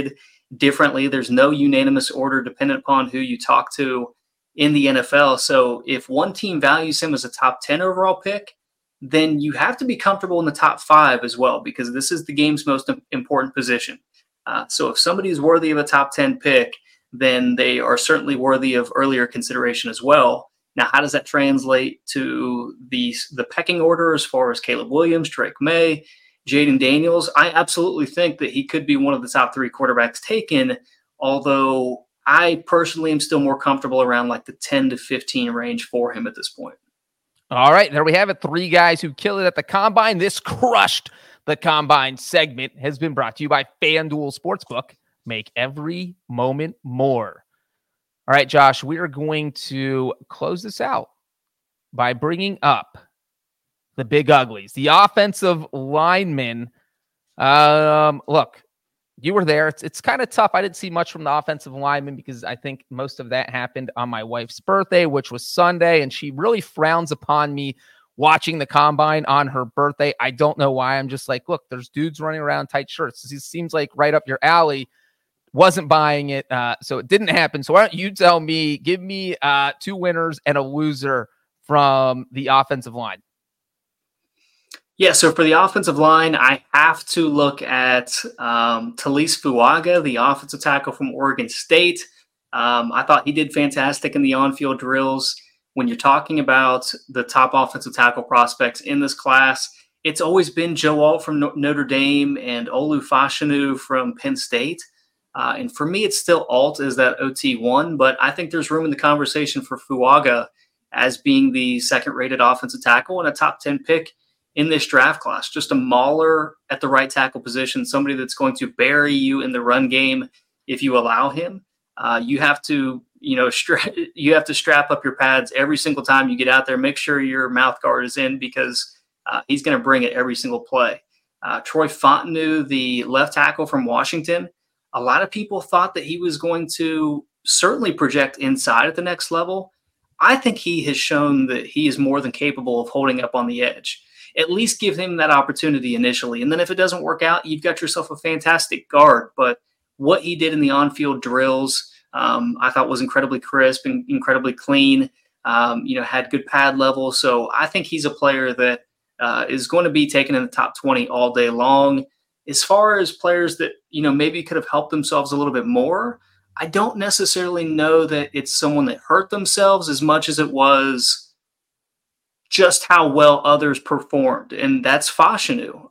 differently. There's no unanimous order dependent upon who you talk to in the NFL. So if one team values him as a top 10 overall pick, then you have to be comfortable in the top 5 as well, because this is the game's most important position. So if somebody is worthy of a top 10 pick, then they are certainly worthy of earlier consideration as well. Now, how does that translate to the pecking order as far as Caleb Williams, Drake May, Jaden Daniels? I absolutely think that he could be one of the top 3 quarterbacks taken, although I personally am still more comfortable around like the 10 to 15 range for him at this point. All right, there we have it. 3 guys who kill it at the Combine. This crushed the Combine segment has been brought to you by FanDuel Sportsbook. Make every moment more. All right, Josh, we are going to close this out by bringing up the big uglies, the offensive linemen. Look, you were there. It's kind of tough. I didn't see much from the offensive linemen because I think most of that happened on my wife's birthday, which was Sunday, and she really frowns upon me watching the Combine on her birthday. I don't know why. I'm just like, look, there's dudes running around in tight shirts. It seems like right up your alley. Wasn't buying it, so it didn't happen. So why don't you tell me, give me 2 winners and a loser from the offensive line. Yeah, so for the offensive line, I have to look at Talise Fuaga, the offensive tackle from Oregon State. I thought he did fantastic in the on-field drills. When you're talking about the top offensive tackle prospects in this class, it's always been Joe Alt from Notre Dame and Olu Fashanu from Penn State. And for me, it's still Alt as that OT1, but I think there's room in the conversation for Fuaga as being the second-rated offensive tackle and a top 10 pick in this draft class. Just a mauler at the right tackle position, somebody that's going to bury you in the run game if you allow him. You have to, you have to strap up your pads every single time you get out there. Make sure your mouth guard is in because he's going to bring it every single play. Troy Fontenot, the left tackle from Washington, a lot of people thought that he was going to certainly project inside at the next level. I think he has shown that he is more than capable of holding up on the edge. At least give him that opportunity initially. And then if it doesn't work out, you've got yourself a fantastic guard. But what he did in the on-field drills, I thought was incredibly crisp and incredibly clean, had good pad level. So I think he's a player that is going to be taken in the top 20 all day long. As far as players that, maybe could have helped themselves a little bit more, I don't necessarily know that it's someone that hurt themselves as much as it was just how well others performed. And that's Fashanu.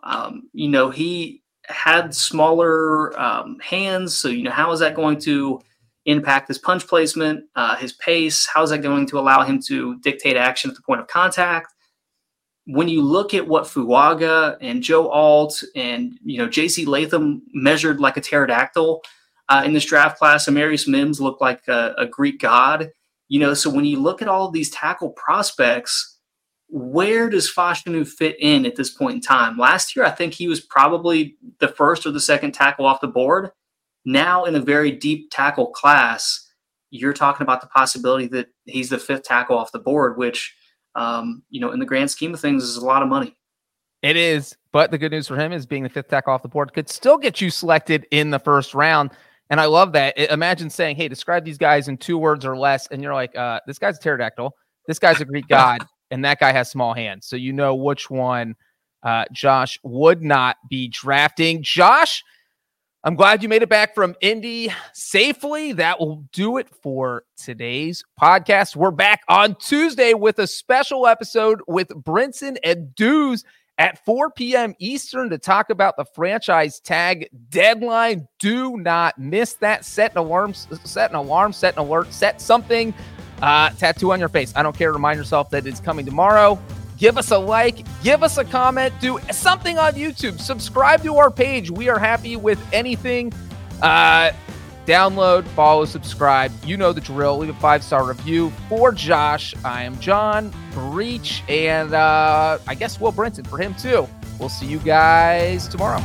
He had smaller hands. So, how is that going to impact his punch placement, his pace? How is that going to allow him to dictate action at the point of contact? When you look at what Fuaga and Joe Alt and, J.C. Latham measured like a pterodactyl in this draft class, Amarius Mims looked like a Greek god. So when you look at all of these tackle prospects, where does Fashanu fit in at this point in time? Last year, I think he was probably the first or the second tackle off the board. Now, in a very deep tackle class, you're talking about the possibility that he's the 5th tackle off the board, which, in the grand scheme of things, is a lot of money. It is, but the good news for him is being the 5th tackle off the board could still get you selected in the first round. And I love that. Imagine saying, hey, describe these guys in 2 words or less. And you're like, this guy's a pterodactyl. This guy's a Greek god. And that guy has small hands. So you know which one Josh would not be drafting. Josh, I'm glad you made it back from Indy safely. That will do it for today's podcast. We're back on Tuesday with a special episode with Brinson and Dews at 4 p.m. Eastern to talk about the franchise tag deadline. Do not miss that. Set an alarm, set an alert, set something. Tattoo on your face. I don't care. Remind yourself that it's coming tomorrow. Give us a like. Give us a comment. Do something on YouTube. Subscribe to our page. We are happy with anything. Download, follow, subscribe. You know the drill. Leave a 5-star review. For Josh, I am John Breach, and I guess Will Brinson for him too. We'll see you guys tomorrow.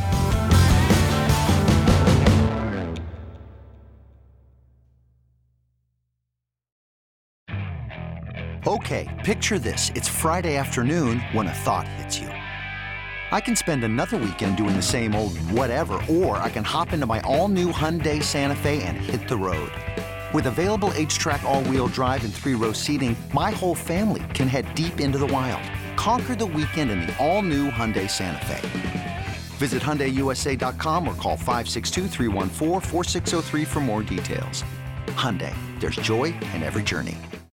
Okay, picture this. It's Friday afternoon when a thought hits you. I can spend another weekend doing the same old whatever, or I can hop into my all-new Hyundai Santa Fe and hit the road. With available H-Track all-wheel drive and 3-row seating, my whole family can head deep into the wild. Conquer the weekend in the all-new Hyundai Santa Fe. Visit HyundaiUSA.com or call 562-314-4603 for more details. Hyundai, there's joy in every journey.